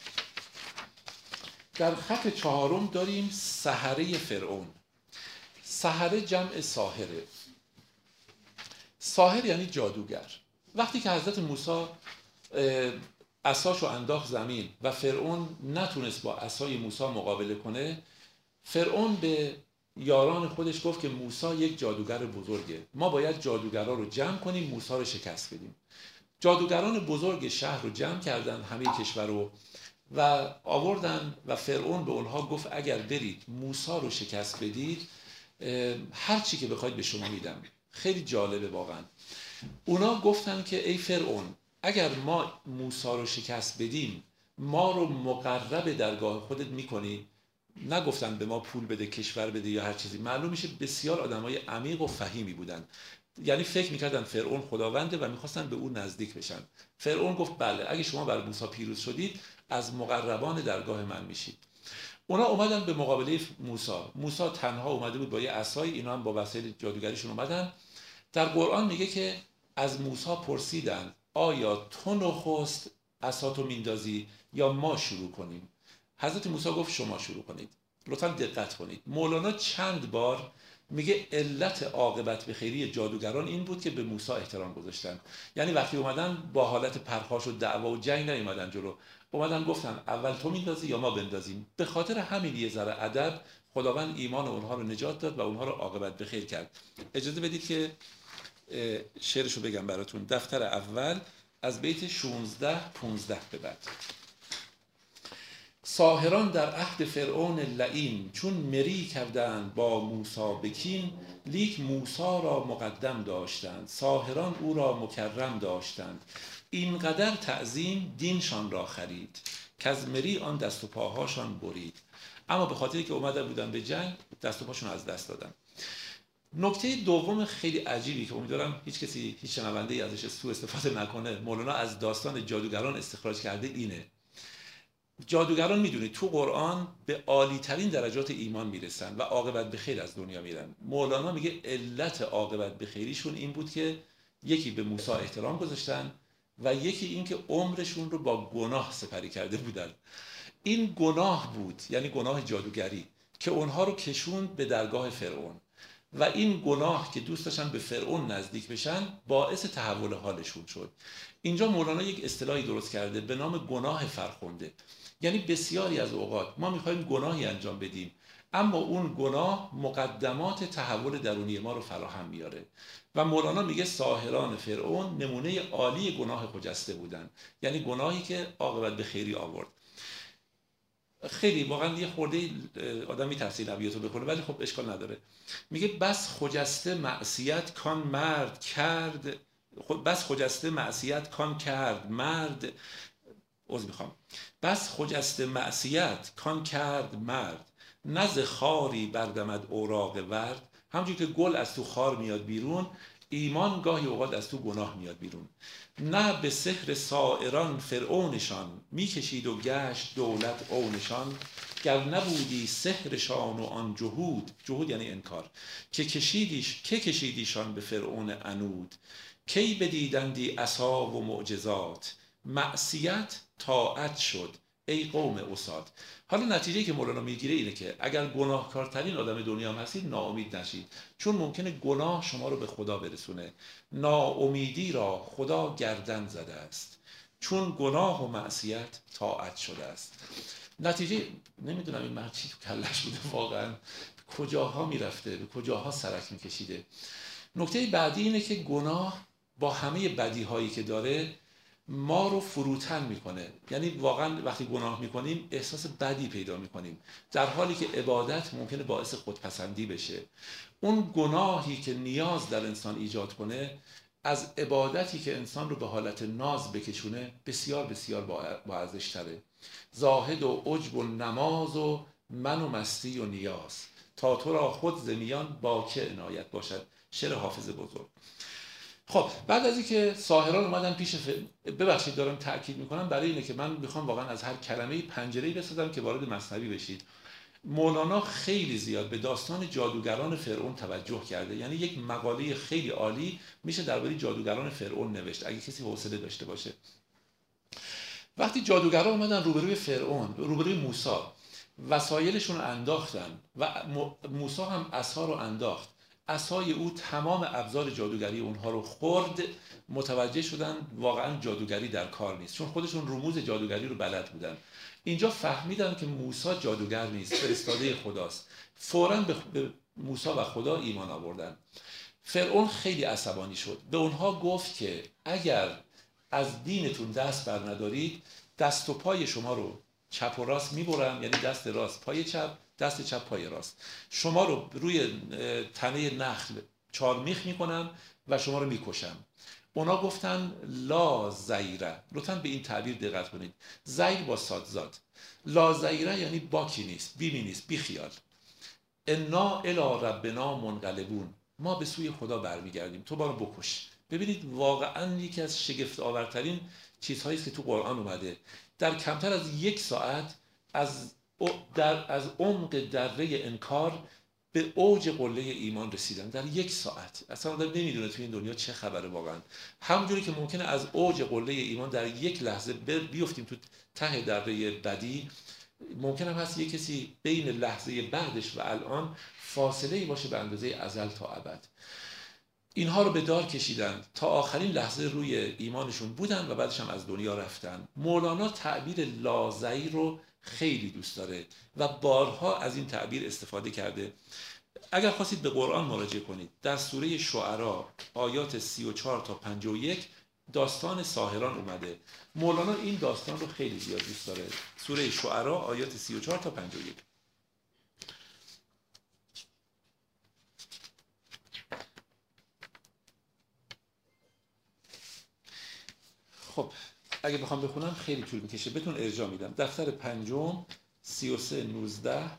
در خط 4 داریم سحره فرعون. سحره جمع ساحره. ساحر یعنی جادوگر. وقتی که حضرت موسی عصاشو انداخت زمین و فرعون نتونست با عصای موسی مقابله کنه، فرعون به یاران خودش گفت که موسی یک جادوگر بزرگه، ما باید جادوگرا رو جمع کنیم موسی رو شکست بدیم. جادوگران بزرگ شهر رو جمع کردن، همه کشور رو، و آوردن و فرعون به اونها گفت اگر برید موسی رو شکست بدید هر چی که بخواید به شما میدم. خیلی جالبه واقعا. اونا گفتن که ای فرعون اگر ما موسی رو شکست بدیم ما رو مقرب درگاه خودت میکنی. نگفتن به ما پول بده، کشور بده یا هر چیزی. معلوم میشه بسیار آدمای عمیق و فهیمی بودن، یعنی فکر میکردن فرعون خداونده و میخواستن به اون نزدیک بشن. فرعون گفت بله اگه شما بر موسی پیروز شدید از مقربان درگاه من میشید. اونا اومدن به مقابله موسی. موسی تنها اومده بود با یه عصای، اینا هم با وسایل جادوگریشون اومدن. در قرآن میگه که از موسی پرسیدن آیا تو نخست عصاتو میندازی یا ما شروع کنیم؟ حضرت موسی گفت شما شروع کنید. لطفا دقت کنید. مولانا چند بار میگه علت عاقبت به خیری جادوگران این بود که به موسی احترام گذاشتن. یعنی وقتی اومدن با حالت پرخاش و دعوا و جنگ نیومدن جلو، اومدن گفتن اول تو میندازی یا ما بندازیم. به خاطر همین یه ذره ادب خداوند ایمان اونها رو نجات داد و اونها رو عاقبت به خیر کرد. اجازه بدید که شعرشو بگم براتون. دفتر اول از بیت 16 15 به بعد. ساحران در عهد فرعون لعین، چون مری کردند با موسی بکین، لیک موسی را مقدم داشتند، ساحران او را مکرم داشتند. اینقدر تعظیم دینشان را خرید، که از مری آن دست و پاهاشان برید. اما به خاطری که اومده بودن به جنگ، دست و پاشون از دست دادن. نکته دوم خیلی عجیبی که امیدوارم هیچ شنونده‌ای ازش سوء استفاده نکنه، مولانا از داستان جادوگران استخراج کرده اینه. جادوگران میدونید تو قرآن به عالی ترین درجات ایمان میرسن و عاقبت به خیر از دنیا میرن. مولانا میگه علت عاقبت به خیریشون این بود که یکی به موسی احترام گذاشتن و یکی این که عمرشون رو با گناه سپری کرده بودن. این گناه بود، یعنی گناه جادوگری، که اونها رو کشوند به درگاه فرعون و این گناه که دوست داشتن به فرعون نزدیک بشن باعث تحول حالشون شد. اینجا مولانا یک اصطلاحی درست کرده به نام گناه فرخنده. یعنی بسیاری از اوقات ما میخوایم گناهی انجام بدیم، اما اون گناه مقدمات تحول درونی ما رو فراهم میاره و مولانا میگه ساحران فرعون نمونه عالی گناه خجسته بودن، یعنی گناهی که عاقبت به خیری آورد. خیلی واقعا یه خورده آدم میترسه این ابیاتو بخونه، ولی خب اشکال نداره. میگه بس خجسته معصیت کان مرد کرد، بس خجسته معصیت کان کرد مرد، بس خجسته معصیت کان کرد مرد، نز خاری بردمد اوراق ورد. همونجور که گل از تو خار میاد بیرون، ایمان گاهی اوقات از تو گناه میاد بیرون. نه به سحر سائران فرعونشان، میکشید و گشت دولت اونشان. گر نبودی سحرشان و آن جهود، جهود یعنی انکار، که کشیدیشان به فرعون عنود. کی بدیدندی عصا و معجزات، معصیت طاعت شد ای قوم عصات. حالا نتیجه‌ای که مولانا میگیره اینه که اگر گناهکارترین آدم دنیا هم هستید ناامید نشید، چون ممکنه گناه شما رو به خدا برسونه. ناامیدی را خدا گردن زده است، چون گناه و معصیت طاعت شده است. نتیجه نمیدونم این مرد چی تو کلش بوده واقعا، کجاها میرفته، به کجاها سرک میکشیده. نکته بعدی اینه که گناه با همه بدیهایی که داره ما رو فروتن میکنه. یعنی واقعا وقتی گناه میکنیم احساس بدی پیدا میکنیم، در حالی که عبادت ممکنه باعث خودپسندی بشه. اون گناهی که نیاز در انسان ایجاد کنه از عبادتی که انسان رو به حالت ناز بکشونه بسیار بسیار با ارزش تره. زاهد و عجب و نماز و من و مستی و نیاز، تا تو را خود زمیان با که عنایت باشد. شعر حافظ بزرگ. خب بعد از اینکه ساحران اومدن پیش ببخشید دارم تاکید میکنم برای اینه که من میخوام واقعا از هر کلمه‌ای پنجره‌ای بسازم که وارد مثنوی بشید. مولانا خیلی زیاد به داستان جادوگران فرعون توجه کرده، یعنی یک مقاله خیلی عالی میشه درباره جادوگران فرعون نوشت اگه کسی حوصله داشته باشه. وقتی جادوگران اومدن روبروی فرعون، روبروی موسی، وسایلشون رو انداختن و موسی هم عصا رو انداخت، عصای او تمام ابزار جادوگری اونها رو خورد. متوجه شدن واقعا جادوگری در کار نیست، چون خودشون رموز جادوگری رو بلد بودن. اینجا فهمیدن که موسی جادوگر نیست، فرستاده خداست. فوراً به موسی و خدا ایمان آوردن. فرعون خیلی عصبانی شد، به اونها گفت که اگر از دینتون دست بر ندارید دست و پای شما رو چپ و راست میبرم، یعنی دست راست پای چپ، دست چپ پای راست، شما رو روی تنه نخل چارمیخ میکنم و شما رو میکشم. اونا گفتن لا زیره. لطفاً به این تعبیر دقت کنید، زیر با صادزاد. لا زیره یعنی باکی نیست، بیمی نیست، بی خیال. انا الی ربنا منقلبون، ما به سوی خدا برمیگردیم، تو ما رو بکش. ببینید واقعاً یکی از شگفت آورترین چیزهایی است که تو قرآن اومده. در کمتر از یک ساعت از عمق دره انکار به اوج قله ایمان رسیدن. در یک ساعت اصلا آدم نمیدونه تو این دنیا چه خبره واقعا. همونجوری که ممکنه از اوج قله ایمان در یک لحظه بیفتیم تو ته دره بدی، ممکنه هست یک کسی بین لحظه بعدش و الان فاصله‌ای باشه به اندازه ازل تا ابد. اینها رو به دار کشیدن تا آخرین لحظه روی ایمانشون بودن و بعدش هم از دنیا رفتن. مولانا تعبیر لازعی رو خیلی دوست داره و بارها از این تعبیر استفاده کرده. اگر خواستید به قرآن مراجعه کنید، در سوره شعرا آیات 34 تا 51 داستان ساحران اومده. مولانا این داستان رو خیلی زیاد دوست داره. سوره شعرا آیات 34 تا 51. خب اگه بخوام بخونم خیلی طول میکشه، بهتون ارجاع میدم. دفتر پنجم 33 19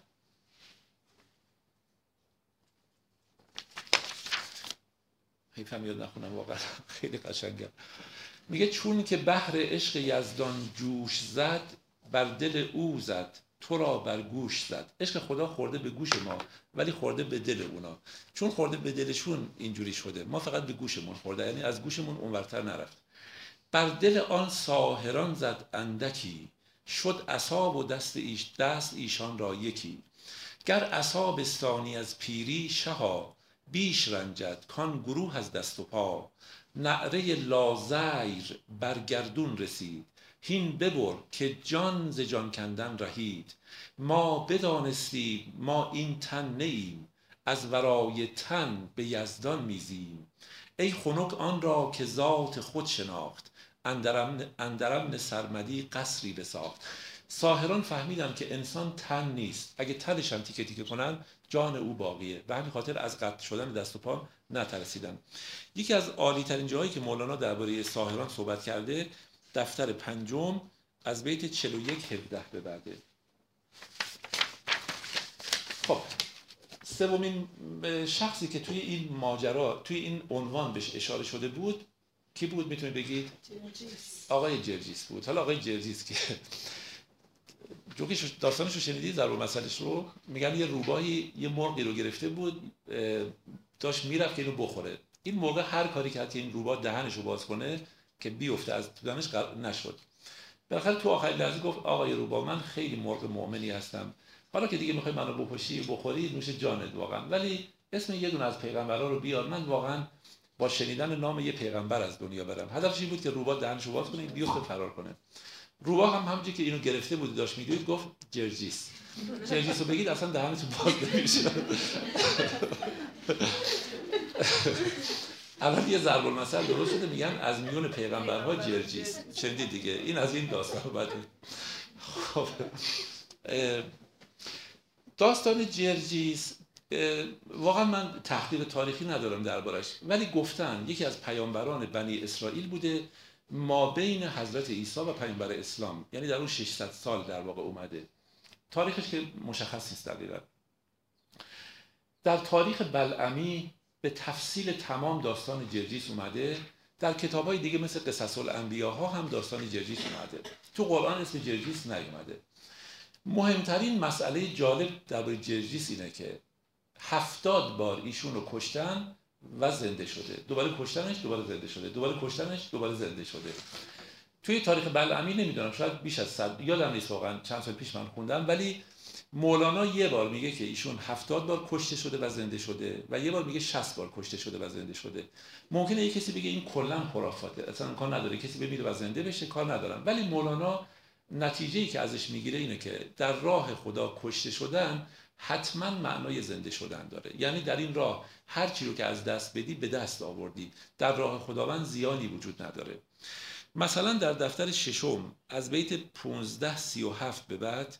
حیفم یاد نخونم واقعا خیلی قشنگه. میگه چون که بحر عشق یزدان جوش زد، بر دل او زد تو را بر گوش زد. عشق خدا خورده به گوش ما ولی خورده به دل اونا. چون خورده به دلشون اینجوری شده، ما فقط به گوشمون خورده، یعنی از گوشمون اونورتر نرفت. بر دل آن ساحران زد اندکی، شد عصا و دست ایشان را یکی. گر عصا بستانی از پیری شها، بیش رنجد کان گروه از دست و پا. نعره لازیر بر گردون رسید، هین ببر که جان ز جان کندن رهید. ما بدانستیم ما این تن نییم، از ورای تن به یزدان میزیم. ای خنک آن را که ذات خود شناخت، اندرم سرمدی قصری بساخت. ساحران فهمیدن که انسان تن نیست، اگه تنش هم تیکه تیکه کنن جان او باقیه و همین خاطر از قطع شدن دست و پا نترسیدن. یکی از عالی ترین جاهایی که مولانا درباره ساحران صحبت کرده دفتر پنجم از بیت 41 17 به بعده. خب سومین شخصی که توی این ماجرا توی این عنوان بهش اشاره شده بود کی بود میتونید بگید؟ جرجیس. آقای جرجیس بود. حالا آقای جرجیس که جوکی داستانش رو شنیدید، ضرور مسئلهش رو میگن یه روباهی یه مرغی رو گرفته بود، داشت میرفت که اینو بخوره. این موقع هر کاری کرد که این روباه دهنش رو باز کنه که بیفته از دهنش نشد. بالاخره تو آخرین لحظه گفت آقای روباه من خیلی مرغ مؤمنی هستم، حالا که دیگه میخوای منو بکشی بخوری نوش جانت واقعا، ولی اسم یه دونه از پیغمبرا رو بیار، من واقعا با شنیدن نام یه پیغمبر از دنیا برم. هدفش این بود که روباه دهنش رو باز کنه بیفته فرار کنه. روباه هم همونجوری که اینو گرفته بود داشت میدوید گفت جرجیس. جرجیس رو بگید اصلا دهنتون باز نمیشه. الان یه ضرب المثل درست شده میگن از میون پیغمبرها جرجیس. شنیدید دیگه، این از این داستان بعد. خب داستان جرجیس واقعا من تحقیق تاریخی ندارم دربارش، ولی گفتن یکی از پیامبران بنی اسرائیل بوده ما بین حضرت عیسی و پیامبر اسلام، یعنی در اون 600 سال در واقع اومده. تاریخش که مشخص نیست دقیقاً. در تاریخ بلعمی به تفصیل تمام داستان جرجیس اومده. در کتاب‌های دیگه مثل قصص الانبیاء هم داستان جرجیس اومده. تو قرآن اسم جرجیس نیومده. مهمترین مسئله جالب درباره جرجیس اینه که 70 بار ایشون رو کشتن و زنده شده، دوباره کشتنش دوباره زنده شده، دوباره کشتنش دوباره زنده شده. توی تاریخ بلعمی نمیدونم شاید بیش از 100 یادم نیست واقعا، چند سال پیش من خوندم، ولی مولانا یه بار میگه که ایشون 70 بار کشته شده و زنده شده و یه بار میگه 60 بار کشته شده و زنده شده. ممکنه یه کسی بگه این کلا خرافاته، اصلا امکان نداره کسی بمیره و زنده بشه، کار ندارم، ولی مولانا نتیجه‌ای که ازش میگیره اینه که در راه خدا کشته شدن حتما معنای زنده شدن داره. یعنی در این راه هر چی رو که از دست بدی به دست آوردی، در راه خداوند زیانی وجود نداره. مثلا در دفتر ششم از بیت 1537 به بعد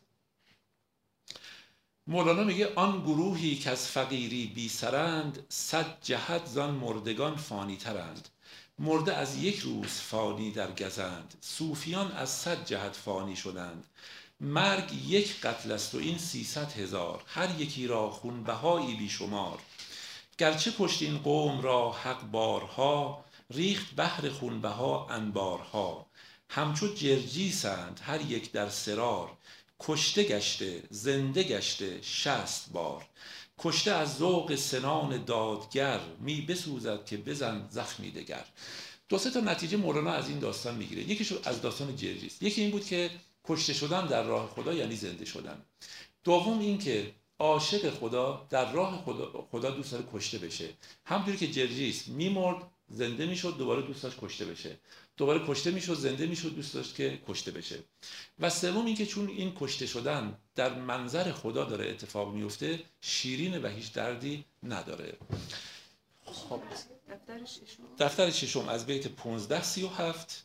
مولانا میگه آن گروهی که از فقیری بی سرند، 100 جهت زان مردگان فانی ترند. مرده از یک روز فانی در گزند، صوفیان از 100 جهت فانی شدند. مرگ یک قتل است و این 300,000، هر یکی را خونبهایی بی شمار. گرچه کشت این قوم را حق بارها، ریخت بحر خونبها انبارها. همچو جرجیسند هر یک در سرار، کشته گشته زنده گشته 60 بار. کشته از ذوق سنان دادگر، می بسوزد که بزن زخمی دگر. دو سه تا نتیجه مولانا از این داستان میگیره. یکیش از داستان جرجیس، یکی این بود که کشته شدن در راه خدا یعنی زنده شدن. دوم این که عاشق خدا در راه خدا دوست داره کشته بشه، همونطوری که جرجیس میمرد زنده میشد دوباره دوست داشت کشته بشه، دوباره کشته میشد زنده میشد دوست داشت که کشته بشه. و سوم این که چون این کشته شدن در منظر خدا داره اتفاق میفته، شیرینه و هیچ دردی نداره. خب دفتر ششم از بیت 1537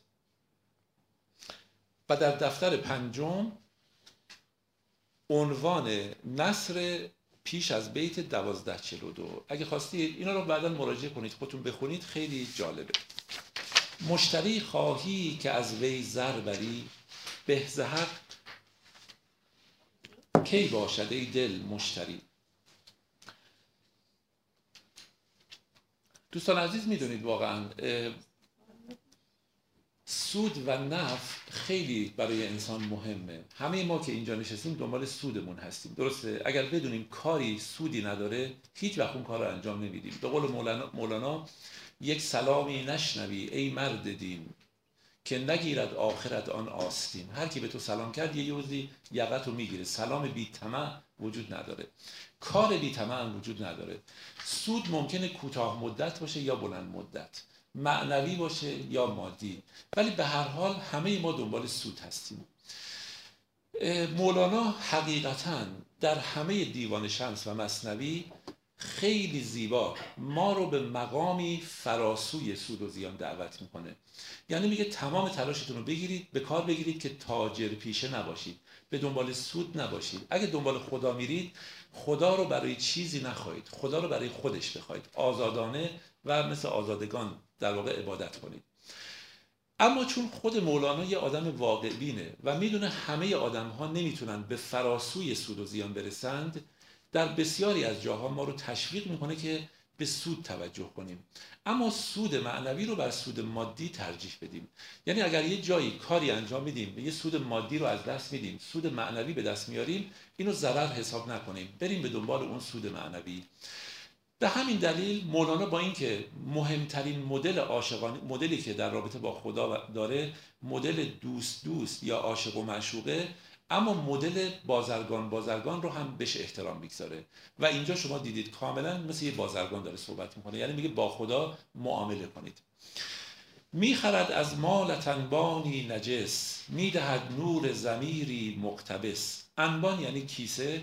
و در دفتر پنجم عنوان نثر پیش از بیت 1242. اگه خواستید اینا رو بعدا مراجعه کنید، خودتون بخونید، خیلی جالبه. مشتری خواهی که از وی زر بری، به ز حق کی باشد ای دل مشتری. دوستان عزیز میدونید واقعا سود و نفع خیلی برای انسان مهمه. همه ما که اینجا نشستیم دنبال سودمون هستیم، درسته؟ اگر بدونیم کاری سودی نداره هیچ وقت اون کار رو انجام نمیدیم. به قول مولانا یک سلامی نشنوی ای مرد دین، که نگیرد آخرت آن آستین. هر کی به تو سلام کرد یه روزی یقت رو میگیره. سلام بی طمع وجود نداره، کار بی طمع وجود نداره. سود ممکنه کوتاه مدت باشه یا بلند مدت، معنوی باشه یا مادی، ولی به هر حال همه ما دنبال سود هستیم. مولانا حقیقتاً در همه دیوان شمس و مثنوی خیلی زیبا ما رو به مقامی فراسوی سود و زیان دعوت میکنه. یعنی میگه تمام تلاشتون رو بگیرید، به کار بگیرید که تاجر پیشه نباشید، به دنبال سود نباشید. اگه دنبال خدا میرید، خدا رو برای چیزی نخواهید، خدا رو برای خودش بخواید، آزادانه و مثل آزادگان در واقع عبادت کنید. اما چون خود مولانا یه آدم واقع بینه و میدونه همه آدم ها نمیتونن به فراسوی سود و زیان برسند، در بسیاری از جاها ما رو تشویق میکنه که به سود توجه کنیم، اما سود معنوی رو بر سود مادی ترجیح بدیم. یعنی اگر یه جایی کاری انجام میدیم یه سود مادی رو از دست میدیم، سود معنوی به دست میاریم، اینو ضرر حساب نکنیم، بریم به دنبال اون سود معنوی. به همین دلیل مولانا با اینکه مهمترین مدل عاشقانه، مدلی که در رابطه با خدا داره، مدل دوست یا عاشق و معشوقه، اما مدل بازرگان رو هم بهش احترام میگذاره. و اینجا شما دیدید کاملا مثل یه بازرگان داره صحبت میکنه. یعنی میگه با خدا معامله کنید. میخرد از مالت انبانی نجس، میدهد نور ضمیری مقتبس. انبان یعنی کیسه.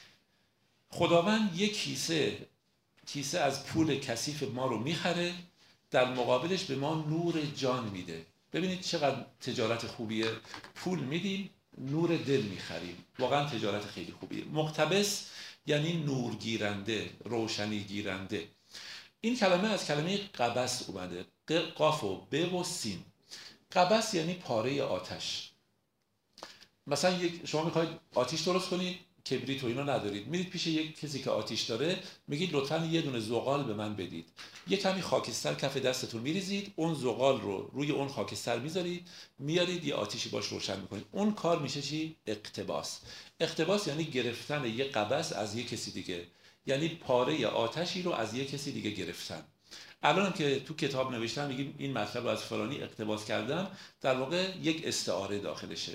خداوند یک کیسه از پول کثیف ما رو میخره، در مقابلش به ما نور جان میده. ببینید چقدر تجارت خوبیه. پول میدیم، نور دل میخریم. واقعا تجارت خیلی خوبیه. مقتبس یعنی نورگیرنده، روشنی گیرنده. این کلمه از کلمه قبس اومده، قاف و ب و سین. قبس یعنی پاره آتش. مثلا شما میخواید آتیش درست کنید، کبریت و اینا ندارید، میرید پیش یک کسی که آتیش داره، میگید لطفاً یه دونه زغال به من بدید. یه کمی خاکستر کف دستتون میریزید، اون زغال رو روی اون خاکستر میذارید، میارید یه آتیشی باش روشن میکنید. اون کار میشه چی؟ اقتباس. اقتباس یعنی گرفتن یه قبس از یه کسی دیگه، یعنی پاره آتشی رو از یه کسی دیگه گرفتن. الان که تو کتاب نوشتم میگیم این مطلب رو از فلانی اقتباس کردم، در واقع یک استعاره داخلشه.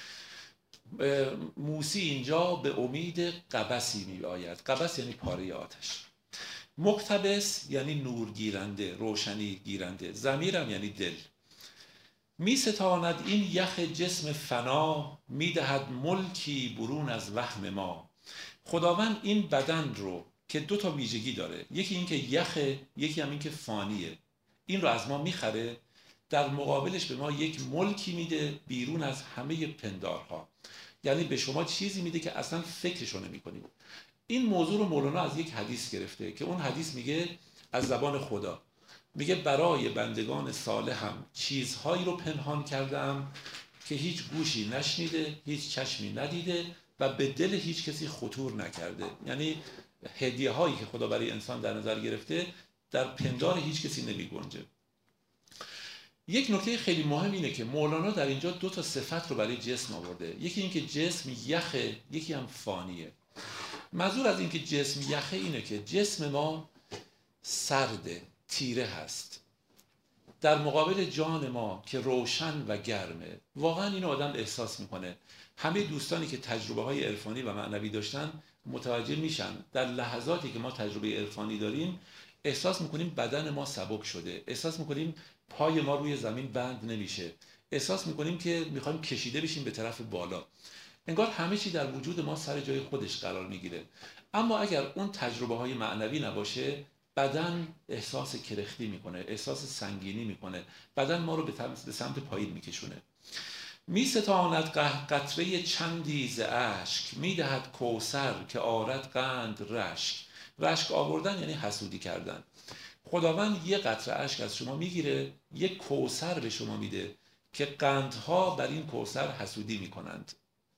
موسی اینجا به امید قبسی می آید. قبس یعنی پاره آتش. مقتبس یعنی نورگیرنده، روشنی گیرنده. ضمیرم یعنی دل. می ستاند این یخ جسم فنا، می دهد ملکی برون از وهم ما. خداوند این بدن رو که دو تا ویژگی داره، یکی این که یخه، یکی هم این که فانیه، این رو از ما میخره، در مقابلش به ما یک ملکی میده بیرون از همه پندارها. یعنی به شما چیزی میده که اصلا فکرشو نمی کنید. این موضوع رو مولانا از یک حدیث گرفته که اون حدیث میگه از زبان خدا، میگه برای بندگان صالحم چیزهایی رو پنهان کردم که هیچ گوشی نشنیده، هیچ چشمی ندیده و به دل هیچ کسی خطور نکرده. یعنی هدیه هایی که خدا برای انسان در نظر گرفته در پندار هیچ کسی نمی گنجه. یک نکته خیلی مهم اینه که مولانا در اینجا دو تا صفت رو برای جسم آورده. یکی این که جسم یخه، یکی هم فانیه. منظور از این که جسم یخه اینه که جسم ما سرده، تیره هست، در مقابل جان ما که روشن و گرمه. واقعا این آدم احساس میکنه. همه دوستانی که تجربه های عرفانی و معنوی داشتن متوجه میشن در لحظاتی که ما تجربه عرفانی داریم احساس میکنیم بدن ما سبک شده، احساس میکنیم پای ما روی زمین بند نمیشه، احساس میکنیم که میخوایم کشیده بشیم به طرف بالا. انگار همه چی در وجود ما سر جای خودش قرار میگیره. اما اگر اون تجربه های معنوی نباشه، بدن احساس کرختی میکنه، احساس سنگینی میکنه، بدن ما رو به سمت پایین میکشونه. میستاند قطره چندی ز اشک، میدهد کوثر که آرد قند رشک. رشک آوردن یعنی حسودی کردن. خداوند یه قطره اشک از شما میگیره، یک کوثر به شما میده که قندها بر این کوثر حسودی میکنند.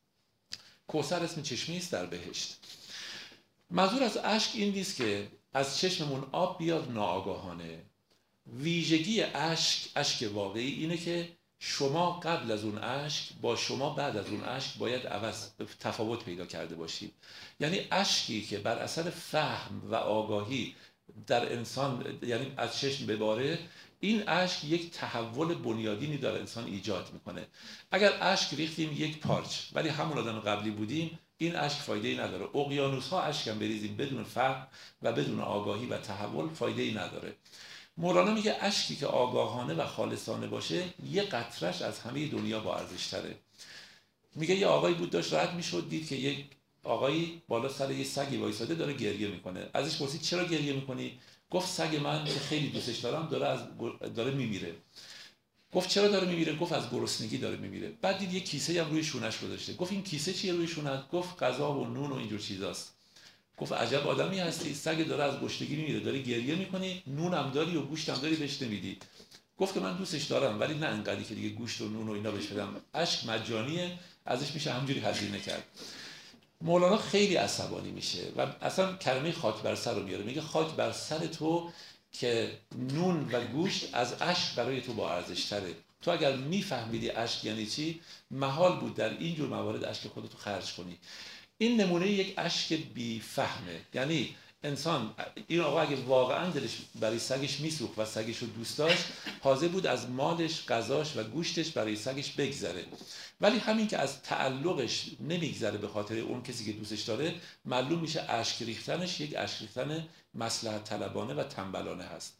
کوثر اسم چشمه است در بهشت. منظور از اشک این نیست که از چشممون آب بیاد ناآگاهانه. ویژگی اشک واقعی اینه که شما قبل از اون اشک با شما بعد از اون اشک باید تفاوت پیدا کرده باشید. یعنی اشکی که بر اثر فهم و آگاهی در انسان یعنی از چشم بباره، این اشک یک تحول بنیادینی در انسان ایجاد میکنه. اگر اشک ریختیم یک پارچ ولی همون آدم قبلی بودیم، این اشک فایده ای نداره. اقیانوس ها اشک هم بریزیم بدون فهم و بدون آگاهی و تحول فایده ای نداره. مولانا میگه اشکی که آگاهانه و خالصانه باشه یه قطرش از همه دنیا با ارزش تره. میگه یه آقایی بود داشت رد میشد، دید که یک آقایی بالا سر یه سگی وایساده داره گریه میکنه. ازش پرسید چرا گریه میکنی؟ گفت سگ من که خیلی دوستش دارم داره میمیره. گفت چرا داره میمیره؟ گفت از گرسنگی داره میمیره. بعد دید یه کیسه هم روی شونش گذاشته. گفت این کیسه چیه روی شونت؟ گفت غذا و نون و اینجور چیزاست. گفت عجب آدمی هستی، سگ داره از گشنگی میمیره، داری گریه میکنی، نون هم داری و گوشت هم داری بهش نمیدی. گفت که من دوستش دارم ولی نه انقدری که دیگه گوشت و نون و اینا بهش بدم. اشک مجانیه، ازش میشه همجوری هزینه کرد. مولانا خیلی عصبانی میشه و اصلا کلمه خاک بر سر رو میاره. میگه خاک بر سر تو که نون و گوشت از اشک برای تو با ارزش تره. تو اگر میفهمیدی اشک یعنی چی، محال بود در این جور موارد اشک خودتو خرج کنی. این نمونه یک اشک بی فهمه. یعنی انسان، این آقا اگه واقعا دلش برای سگش میسوخت و سگش رو دوست داشت، حاضر بود از مالش، غذاش و گوشتش برای سگش بگذره. ولی همین که از تعلقش نمیگذره به خاطر اون کسی که دوستش داره، معلوم میشه اشک ریختنش یک اشک ریختن مصلحت طلبانه و تنبلانه هست.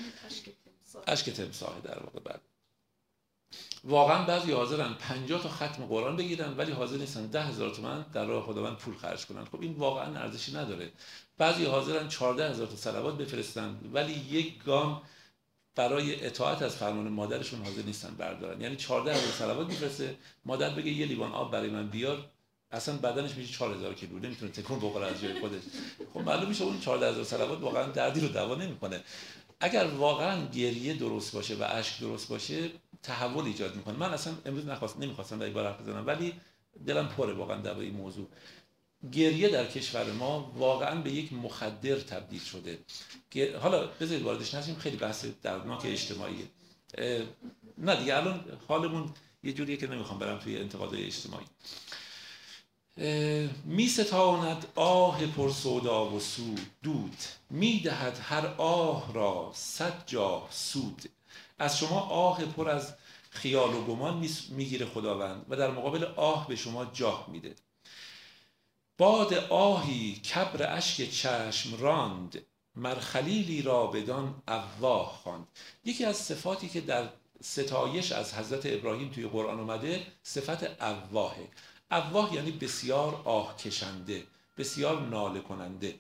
اشک تمساح در واقع. بعد واقعا بعضی حاضرن 50 تا ختم قرآن بگیرن ولی حاضر نیستن 10,000 تومان در راه خداوند پول خرج کنن. خب این واقعا ارزشی نداره. بعضی حاضرن 14,000 تا صلوات بفرستن ولی یک گام برای اطاعت از فرمان مادرشون حاضر نیستن بردارن. یعنی 14,000 صلوات میفرسته، مادر بگه یه لیوان آب برای من بیار، اصلا بدنش میشه 4,000 کیلو، نمیتونه تکون بخوره از جای خودش. خب معلوم میشه اون 14,000 صلوات واقعا دردی رو دوا نمیکنه. اگر واقعا گریه درست باشه و اشک درست باشه، تحول ایجاد میکنه. من اصلا امروز نمیخواستم در این باره حرف بزنم ولی دلم پره واقعا در این موضوع. گریه در کشور ما واقعا به یک مخدر تبدیل شده. حالا بذارید واردش نشیم، خیلی بحث دردناک اجتماعیه. نه دیگه الان حالمون یه جوریه که نمیخوام برم توی انتقادهای اجتماعی. می ستاند آه پر سودا و سود دود، می دهد هر آه را 100 جاه سود. از شما آه پر از خیال و گمان میگیره خداوند و در مقابل آه به شما جاه میده. باد آهی کبر اشک چشم راند، مر خلیلی را بدان اواه خواند. یکی از صفاتی که در ستایش از حضرت ابراهیم توی قرآن اومده صفت اواهه. اواه یعنی بسیار آه کشنده، بسیار ناله کننده.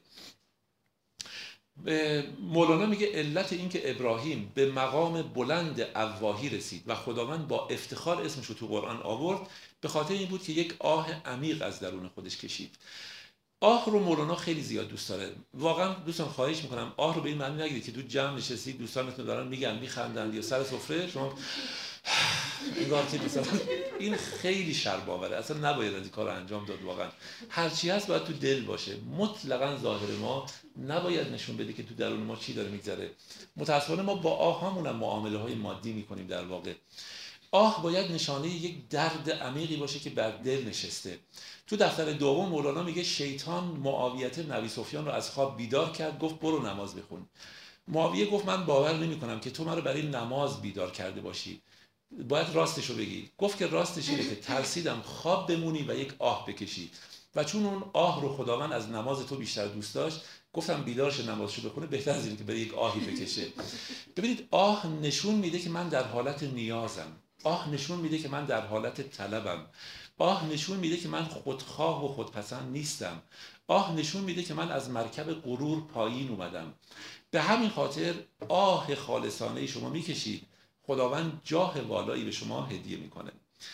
مولانا میگه علت این که ابراهیم به مقام بلند اواهی رسید و خداوند با افتخار اسمش رو تو قرآن آورد، به خاطر این بود که یک آه عمیق از درون خودش کشید. آه رو مولانا خیلی زیاد دوست داره. واقعا دوستان خواهش میکنم آه رو به این معنی نگیرید که تو جمع نشستید دوستانتون دارن میگن میخندن یا سر سفره شما انگار که مثلا این خیلی شرم‌آوره. اصلا نباید از این کار انجام داد. واقعا هرچی هست باید تو دل باشه. مطلقاً ظاهر ما نباید نشون بده که تو درون ما چی داره میگذره. متأسفانه ما با آه همون معامله‌های مادی میکنیم. در واقع آه باید نشانه یک درد عمیقی باشه که بر دل نشسته. تو دفتر دوم مولانا میگه شیطان معاویه نبی سفیان رو از خواب بیدار کرد، گفت برو نماز بخون. معاویه گفت من باور نمی‌کنم که تو منو برای نماز بیدار کرده باشی، باید راستشو بگی. گفت که راستش اینه که ترسیدم خواب بمونی و یک آه بکشی و چون اون آه رو خداوند از نماز تو بیشتر دوست داشت، گفتم بیدارش نمازشو بخونه بهتر از اینه که بره یک آهی بکشه. ببینید آه نشون میده که من در حالت نیازم. آه نشون میده که من در حالت طلبم. آه نشون میده که من خودخواه و خودپسند نیستم. آه نشون میده که من از مرکب غرور پایین اومدم. به همین خاطر آه خالصانه شما میکشید، خداوند جاه والایی به شما هدیه میکنه.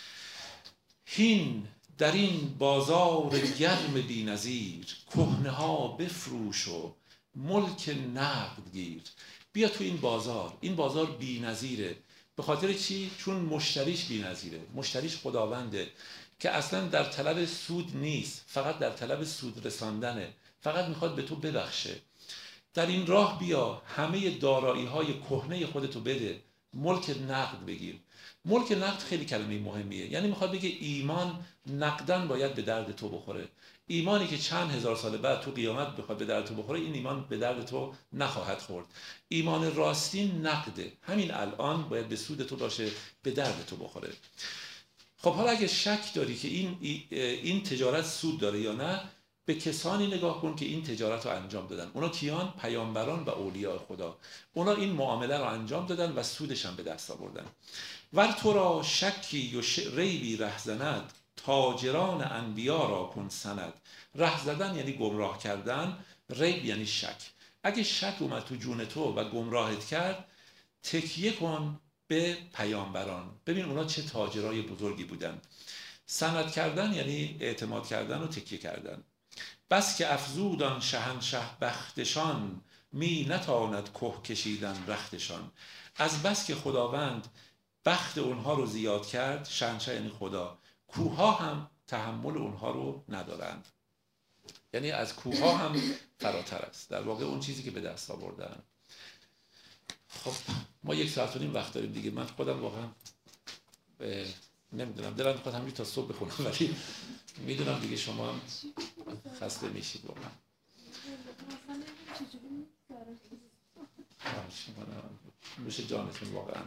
هین در این بازار گرم بی‌نظیر، کهنه ها بفروش و ملک نقد گیر. بیا تو این بازار، این بازار بی‌نظیره. به خاطر چی؟ چون مشتریش بی‌نظیره، مشتریش خداونده که اصلا در طلب سود نیست، فقط در طلب سود رساندنه، فقط میخواد به تو ببخشه. در این راه بیا، همه دارایی های کهنه خودتو بده، ملک نقد بگیر. ملک نقد خیلی کلمه مهمیه، یعنی میخواد بگه ایمان نقدن باید به درد تو بخوره. ایمانی که چند هزار سال بعد تو قیامت بخواد به درد تو بخوره، این ایمان به درد تو نخواهد خورد. ایمان راستین نقده، همین الان باید به سود تو باشه، به درد تو بخوره. خب حالا اگه شک داری که این تجارت سود داره یا نه، به کسانی نگاه کن که این تجارت رو انجام دادن. اونا کیان؟ پیامبران و اولیاء خدا. اونا این معامله رو انجام دادن و سودش هم به دست آوردن. ور تو را شکی و ریبی ره زند، تاجران انبیا را کن سند. ره زدن یعنی گمراه کردن، ریب یعنی شک. اگه شک اومد تو جون تو و گمراهت کرد، تکیه کن به پیامبران. ببین اونا چه تاجرای بزرگی بودن. سند کردن یعنی اعتماد کردن و تکیه کردن. بس که افزودان شهنشه بختشان، می نتاند که کشیدن رختشان. از بس که خداوند بخت اونها رو زیاد کرد، شهنشه یعنی خدا، کوها هم تحمل اونها رو ندارند. یعنی از کوها هم فراتر است در واقع اون چیزی که به دست آوردن. خب ما 1 ساعت و نیم وقت داریم دیگه. من خودم واقعا نمیدونم، دلم میخواد همین تا صبح بخونم، ولی میدونم دیگه شما هم خسته میشید واقعا. نوش جانتون واقعا.